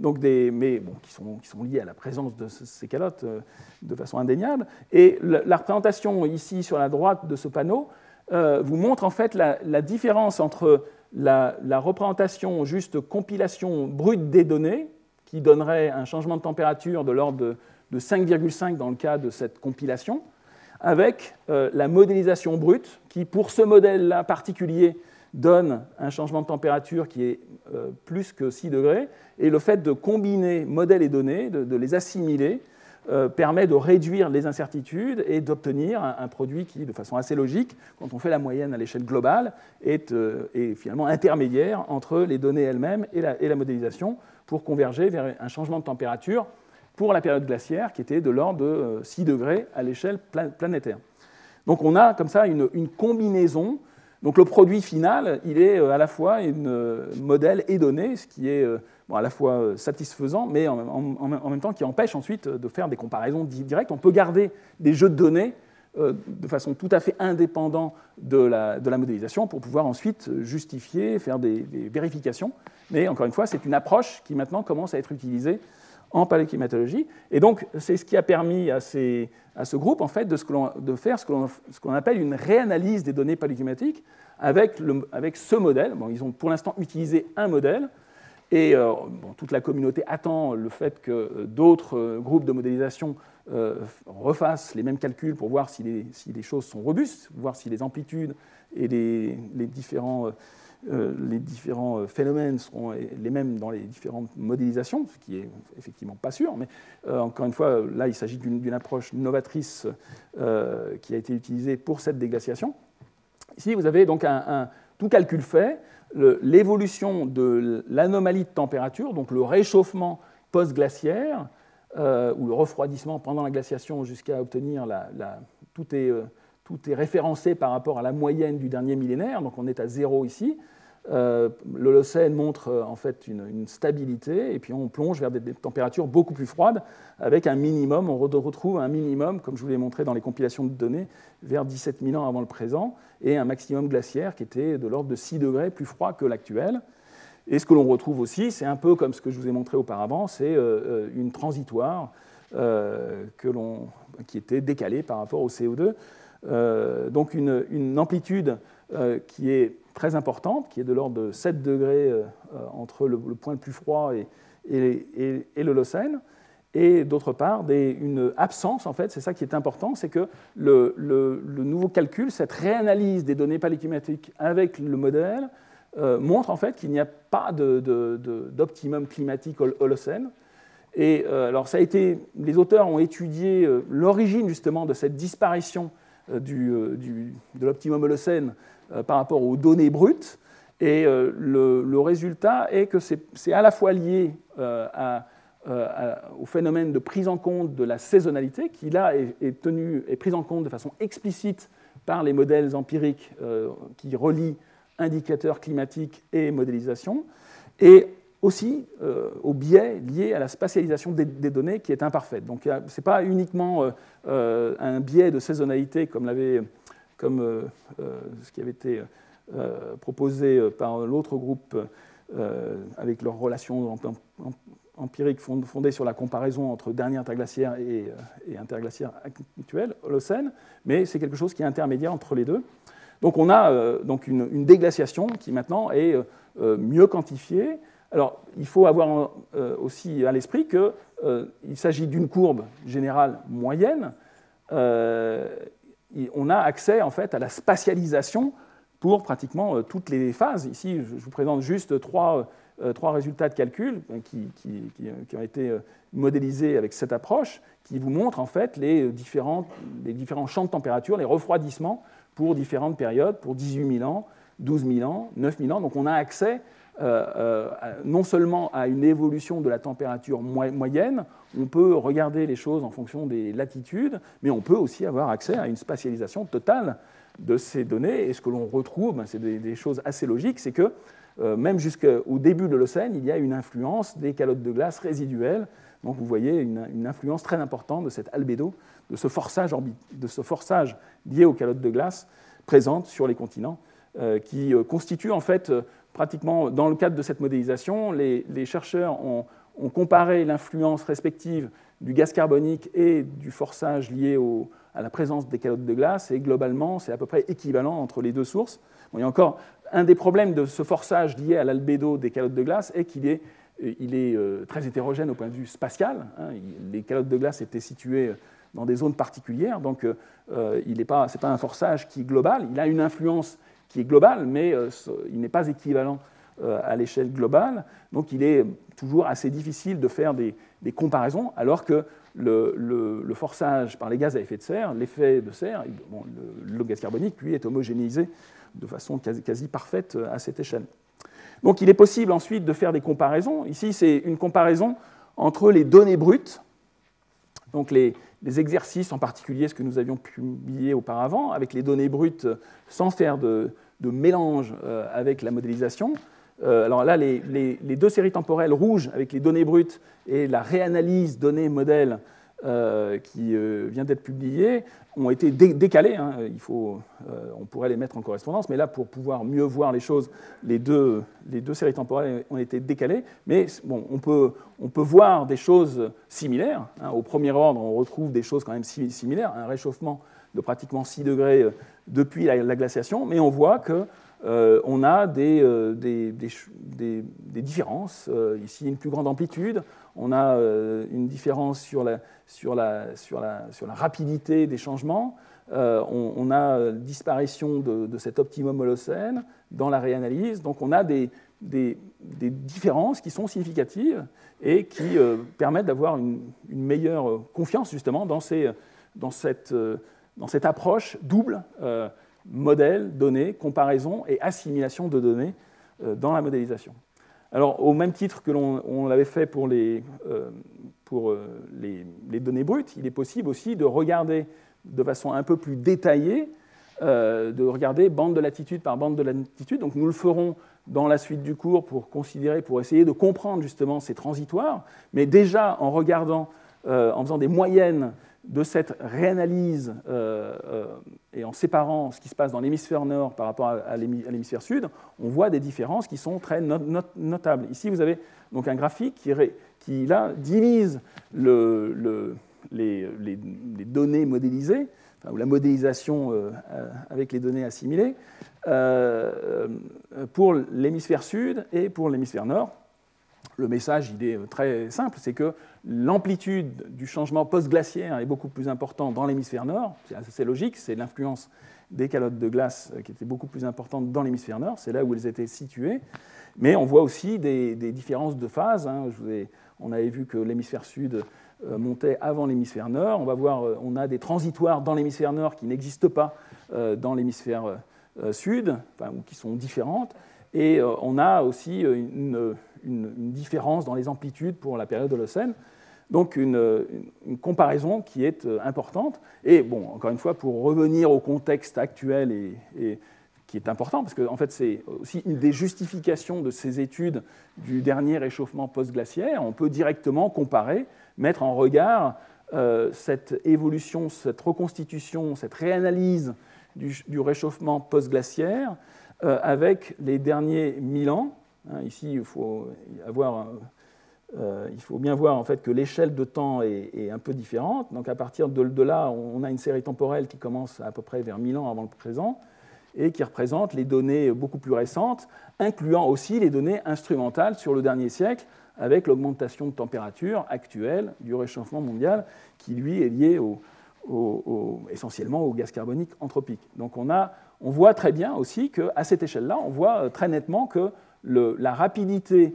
qui sont liés à la présence de ces calottes de façon indéniable. Et la représentation ici sur la droite de ce panneau vous montre en fait la différence entre la représentation juste compilation brute des données, qui donnerait un changement de température de l'ordre de 5,5 dans le cas de cette compilation, avec la modélisation brute, qui pour ce modèle-là particulier donne un changement de température qui est plus que 6 degrés, et le fait de combiner modèle et données, de les assimiler, permet de réduire les incertitudes et d'obtenir un produit qui, de façon assez logique, quand on fait la moyenne à l'échelle globale, est finalement intermédiaire entre les données elles-mêmes et la modélisation pour converger vers un changement de température pour la période glaciaire qui était de l'ordre de 6 degrés à l'échelle planétaire. Donc on a comme ça une combinaison. Donc le produit final, il est à la fois modèle et données, ce qui est à la fois satisfaisant, mais en même temps qui empêche ensuite de faire des comparaisons directes. On peut garder des jeux de données de façon tout à fait indépendante de la modélisation pour pouvoir ensuite justifier, faire des vérifications. Mais encore une fois, c'est une approche qui maintenant commence à être utilisée en paléoclimatologie. Et donc, c'est ce qui a permis à ce groupe en fait, de faire ce qu'on appelle une réanalyse des données paléoclimatiques avec ce modèle. Bon, ils ont pour l'instant utilisé un modèle, et toute la communauté attend le fait que d'autres groupes de modélisation refassent les mêmes calculs pour voir si les choses sont robustes, voir si les amplitudes et les différents phénomènes seront les mêmes dans les différentes modélisations, ce qui est effectivement pas sûr, mais encore une fois, là, il s'agit d'une approche novatrice qui a été utilisée pour cette déglaciation. Ici, vous avez donc tout calcul fait, l'évolution de l'anomalie de température, donc le réchauffement post-glaciaire, ou le refroidissement pendant la glaciation jusqu'à obtenir tout est référencé par rapport à la moyenne du dernier millénaire, donc on est à 0 ici. L'Holocène montre en fait une stabilité, et puis on plonge vers des températures beaucoup plus froides, avec un minimum, on retrouve un minimum, comme je vous l'ai montré dans les compilations de données, vers 17 000 ans avant le présent, et un maximum glaciaire qui était de l'ordre de 6 degrés plus froid que l'actuel. Et ce que l'on retrouve aussi, c'est un peu comme ce que je vous ai montré auparavant, c'est une transitoire qui était décalée par rapport au CO2. Donc une amplitude qui est très importante, qui est de l'ordre de 7 degrés entre le point le plus froid et l'Holocène. Et d'autre part, une absence, en fait, c'est ça qui est important, c'est que le nouveau calcul, cette réanalyse des données paléoclimatiques avec le modèle, montre en fait qu'il n'y a pas d'optimum climatique Holocène. Et alors les auteurs ont étudié l'origine justement de cette disparition de l'optimum Holocène par rapport aux données brutes. Et le résultat est que c'est à la fois lié au phénomène de prise en compte de la saisonnalité, qui là est prise en compte de façon explicite par les modèles empiriques qui relient indicateurs climatiques et modélisation, et aussi au biais lié à la spatialisation des données qui est imparfaite. Donc ce n'est pas uniquement un biais de saisonnalité comme ce qui avait été proposé par l'autre groupe avec leur relation empirique fondée sur la comparaison entre dernier interglaciaire et interglaciaire actuel, Holocène, mais c'est quelque chose qui est intermédiaire entre les deux. Donc on a donc une déglaciation qui maintenant est mieux quantifiée. Alors il faut avoir aussi à l'esprit qu'il s'agit d'une courbe générale moyenne. On a accès en fait à la spatialisation pour pratiquement toutes les phases. Ici, je vous présente juste trois résultats de calcul qui ont été modélisés avec cette approche, qui vous montrent en fait les différents champs de température, les refroidissements pour différentes périodes, pour 18 000 ans, 12 000 ans, 9 000 ans. Donc on a accès non seulement à une évolution de la température moyenne, on peut regarder les choses en fonction des latitudes, mais on peut aussi avoir accès à une spatialisation totale de ces données. Et ce que l'on retrouve, c'est des choses assez logiques, c'est que même jusqu'au début de l'Holocène, il y a une influence des calottes de glace résiduelles. Donc vous voyez une influence très importante de cet albédo, de ce forçage lié aux calottes de glace présentes sur les continents, qui constitue en fait pratiquement, dans le cadre de cette modélisation, les chercheurs ont comparé l'influence respective du gaz carbonique et du forçage lié à la présence des calottes de glace, et globalement, c'est à peu près équivalent entre les deux sources. Bon, il y a encore un des problèmes de ce forçage lié à l'albédo des calottes de glace est qu'il est très hétérogène au point de vue spatial. Les calottes de glace étaient situées dans des zones particulières, donc ce n'est pas un forçage qui est global. Il a une influence qui est globale, mais il n'est pas équivalent à l'échelle globale. Donc il est toujours assez difficile de faire des comparaisons, alors que le forçage par les gaz à effet de serre, l'effet de serre, le gaz carbonique, lui, est homogénéisé de façon quasi parfaite à cette échelle. Donc il est possible ensuite de faire des comparaisons. Ici, c'est une comparaison entre les données brutes, donc les exercices en particulier, ce que nous avions publié auparavant, avec les données brutes sans faire de mélange avec la modélisation. Alors là, les deux séries temporelles rouges avec les données brutes et la réanalyse données-modèles qui vient d'être publié, ont été décalés. Hein. On pourrait les mettre en correspondance, mais là, pour pouvoir mieux voir les choses, les deux séries temporelles ont été décalées. Mais bon, on peut voir des choses similaires. Hein. Au premier ordre, on retrouve des choses quand même similaires, un réchauffement de pratiquement 6 degrés depuis la glaciation, mais on voit qu'on a des différences. Ici, une plus grande amplitude. On a une différence sur la rapidité des changements. On a disparition de cet optimum Holocène dans la réanalyse. Donc on a des différences qui sont significatives et qui permettent d'avoir une meilleure confiance justement dans cette approche double, modèle, données, comparaison et assimilation de données dans la modélisation. Alors, au même titre que l'on l'avait fait pour les données brutes, il est possible aussi de regarder de façon un peu plus détaillée, de regarder bande de latitude par bande de latitude. Donc, nous le ferons dans la suite du cours pour essayer de comprendre justement ces transitoires. Mais déjà, en regardant, en faisant des moyennes de cette réanalyse et en séparant ce qui se passe dans l'hémisphère nord par rapport à l'hémisphère sud, on voit des différences qui sont très notables. Ici, vous avez donc un graphique qui là, divise les données modélisées, enfin, ou la modélisation avec les données assimilées, pour l'hémisphère sud et pour l'hémisphère nord. Le message, il est très simple, c'est que l'amplitude du changement post-glaciaire est beaucoup plus importante dans l'hémisphère nord. C'est logique, c'est l'influence des calottes de glace qui était beaucoup plus importante dans l'hémisphère nord, c'est là où elles étaient situées. Mais on voit aussi des différences de phase. Hein. On avait vu que l'hémisphère sud montait avant l'hémisphère nord. On a des transitoires dans l'hémisphère nord qui n'existent pas dans l'hémisphère sud, enfin, ou qui sont différentes. Et on a aussi une différence dans les amplitudes pour la période Holocène. Donc une comparaison qui est importante. Et bon, encore une fois, pour revenir au contexte actuel et qui est important, parce que en fait, c'est aussi une des justifications de ces études du dernier réchauffement post-glaciaire. On peut directement comparer, mettre en regard cette évolution, cette reconstitution, cette réanalyse du réchauffement post-glaciaire avec les derniers 1000 ans. Ici, il faut bien voir en fait, que l'échelle de temps est un peu différente. Donc à partir de là, on a une série temporelle qui commence à peu près vers 1000 ans avant le présent et qui représente les données beaucoup plus récentes, incluant aussi les données instrumentales sur le dernier siècle, avec l'augmentation de température actuelle du réchauffement mondial, qui lui est lié essentiellement au gaz carbonique anthropique. Donc on voit très bien aussi qu'à cette échelle-là, on voit très nettement que la rapidité,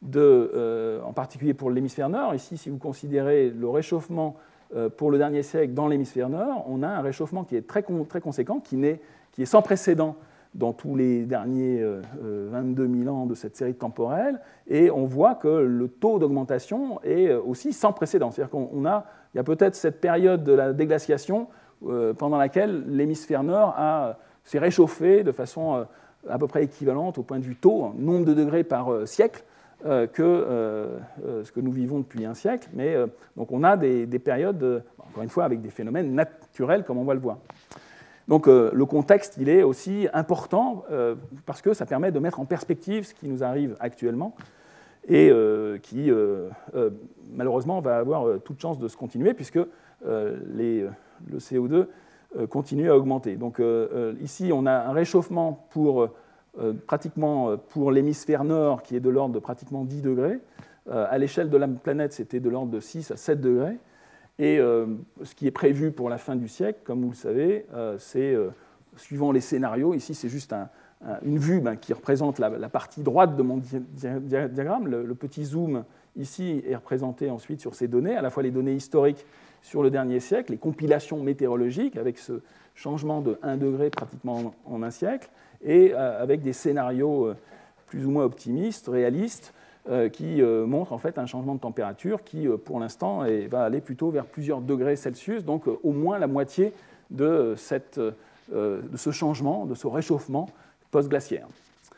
en particulier pour l'hémisphère nord, ici si vous considérez le réchauffement pour le dernier siècle dans l'hémisphère nord, on a un réchauffement qui est très conséquent, qui est sans précédent dans tous les derniers 22 000 ans de cette série temporelle, et on voit que le taux d'augmentation est aussi sans précédent. C'est-à-dire il y a peut-être cette période de la déglaciation pendant laquelle l'hémisphère nord s'est réchauffé de façon à peu près équivalente au point de vue taux, nombre de degrés par siècle, que ce que nous vivons depuis un siècle. Mais donc on a des périodes, encore une fois, avec des phénomènes naturels, comme on va le voir. Donc le contexte, il est aussi important parce que ça permet de mettre en perspective ce qui nous arrive actuellement et qui, malheureusement, va avoir toute chance de se continuer puisque le CO2 continue à augmenter. Donc ici, on a un réchauffement pratiquement pour l'hémisphère nord qui est de l'ordre de pratiquement 10 degrés. À l'échelle de la planète, c'était de l'ordre de 6 à 7 degrés. Et ce qui est prévu pour la fin du siècle, comme vous le savez, c'est, suivant les scénarios, ici c'est juste une vue qui représente la partie droite de mon diagramme. Le petit zoom ici est représenté ensuite sur ces données, à la fois les données historiques sur le dernier siècle, les compilations météorologiques avec ce changement de 1 degré pratiquement en un siècle, et avec des scénarios plus ou moins optimistes, réalistes, qui montre en fait un changement de température qui, pour l'instant, va aller plutôt vers plusieurs degrés Celsius, donc au moins la moitié de ce changement, de ce réchauffement post-glaciaire.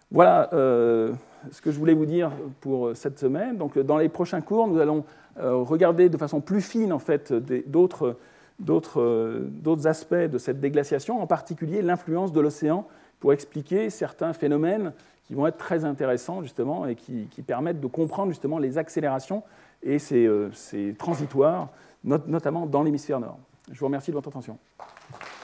Voilà ce que je voulais vous dire pour cette semaine. Donc, dans les prochains cours, nous allons regarder de façon plus fine en fait, d'autres aspects de cette déglaciation, en particulier l'influence de l'océan pour expliquer certains phénomènes qui vont être très intéressants justement et qui permettent de comprendre justement les accélérations et ces transitoires, notamment dans l'hémisphère nord. Je vous remercie de votre attention.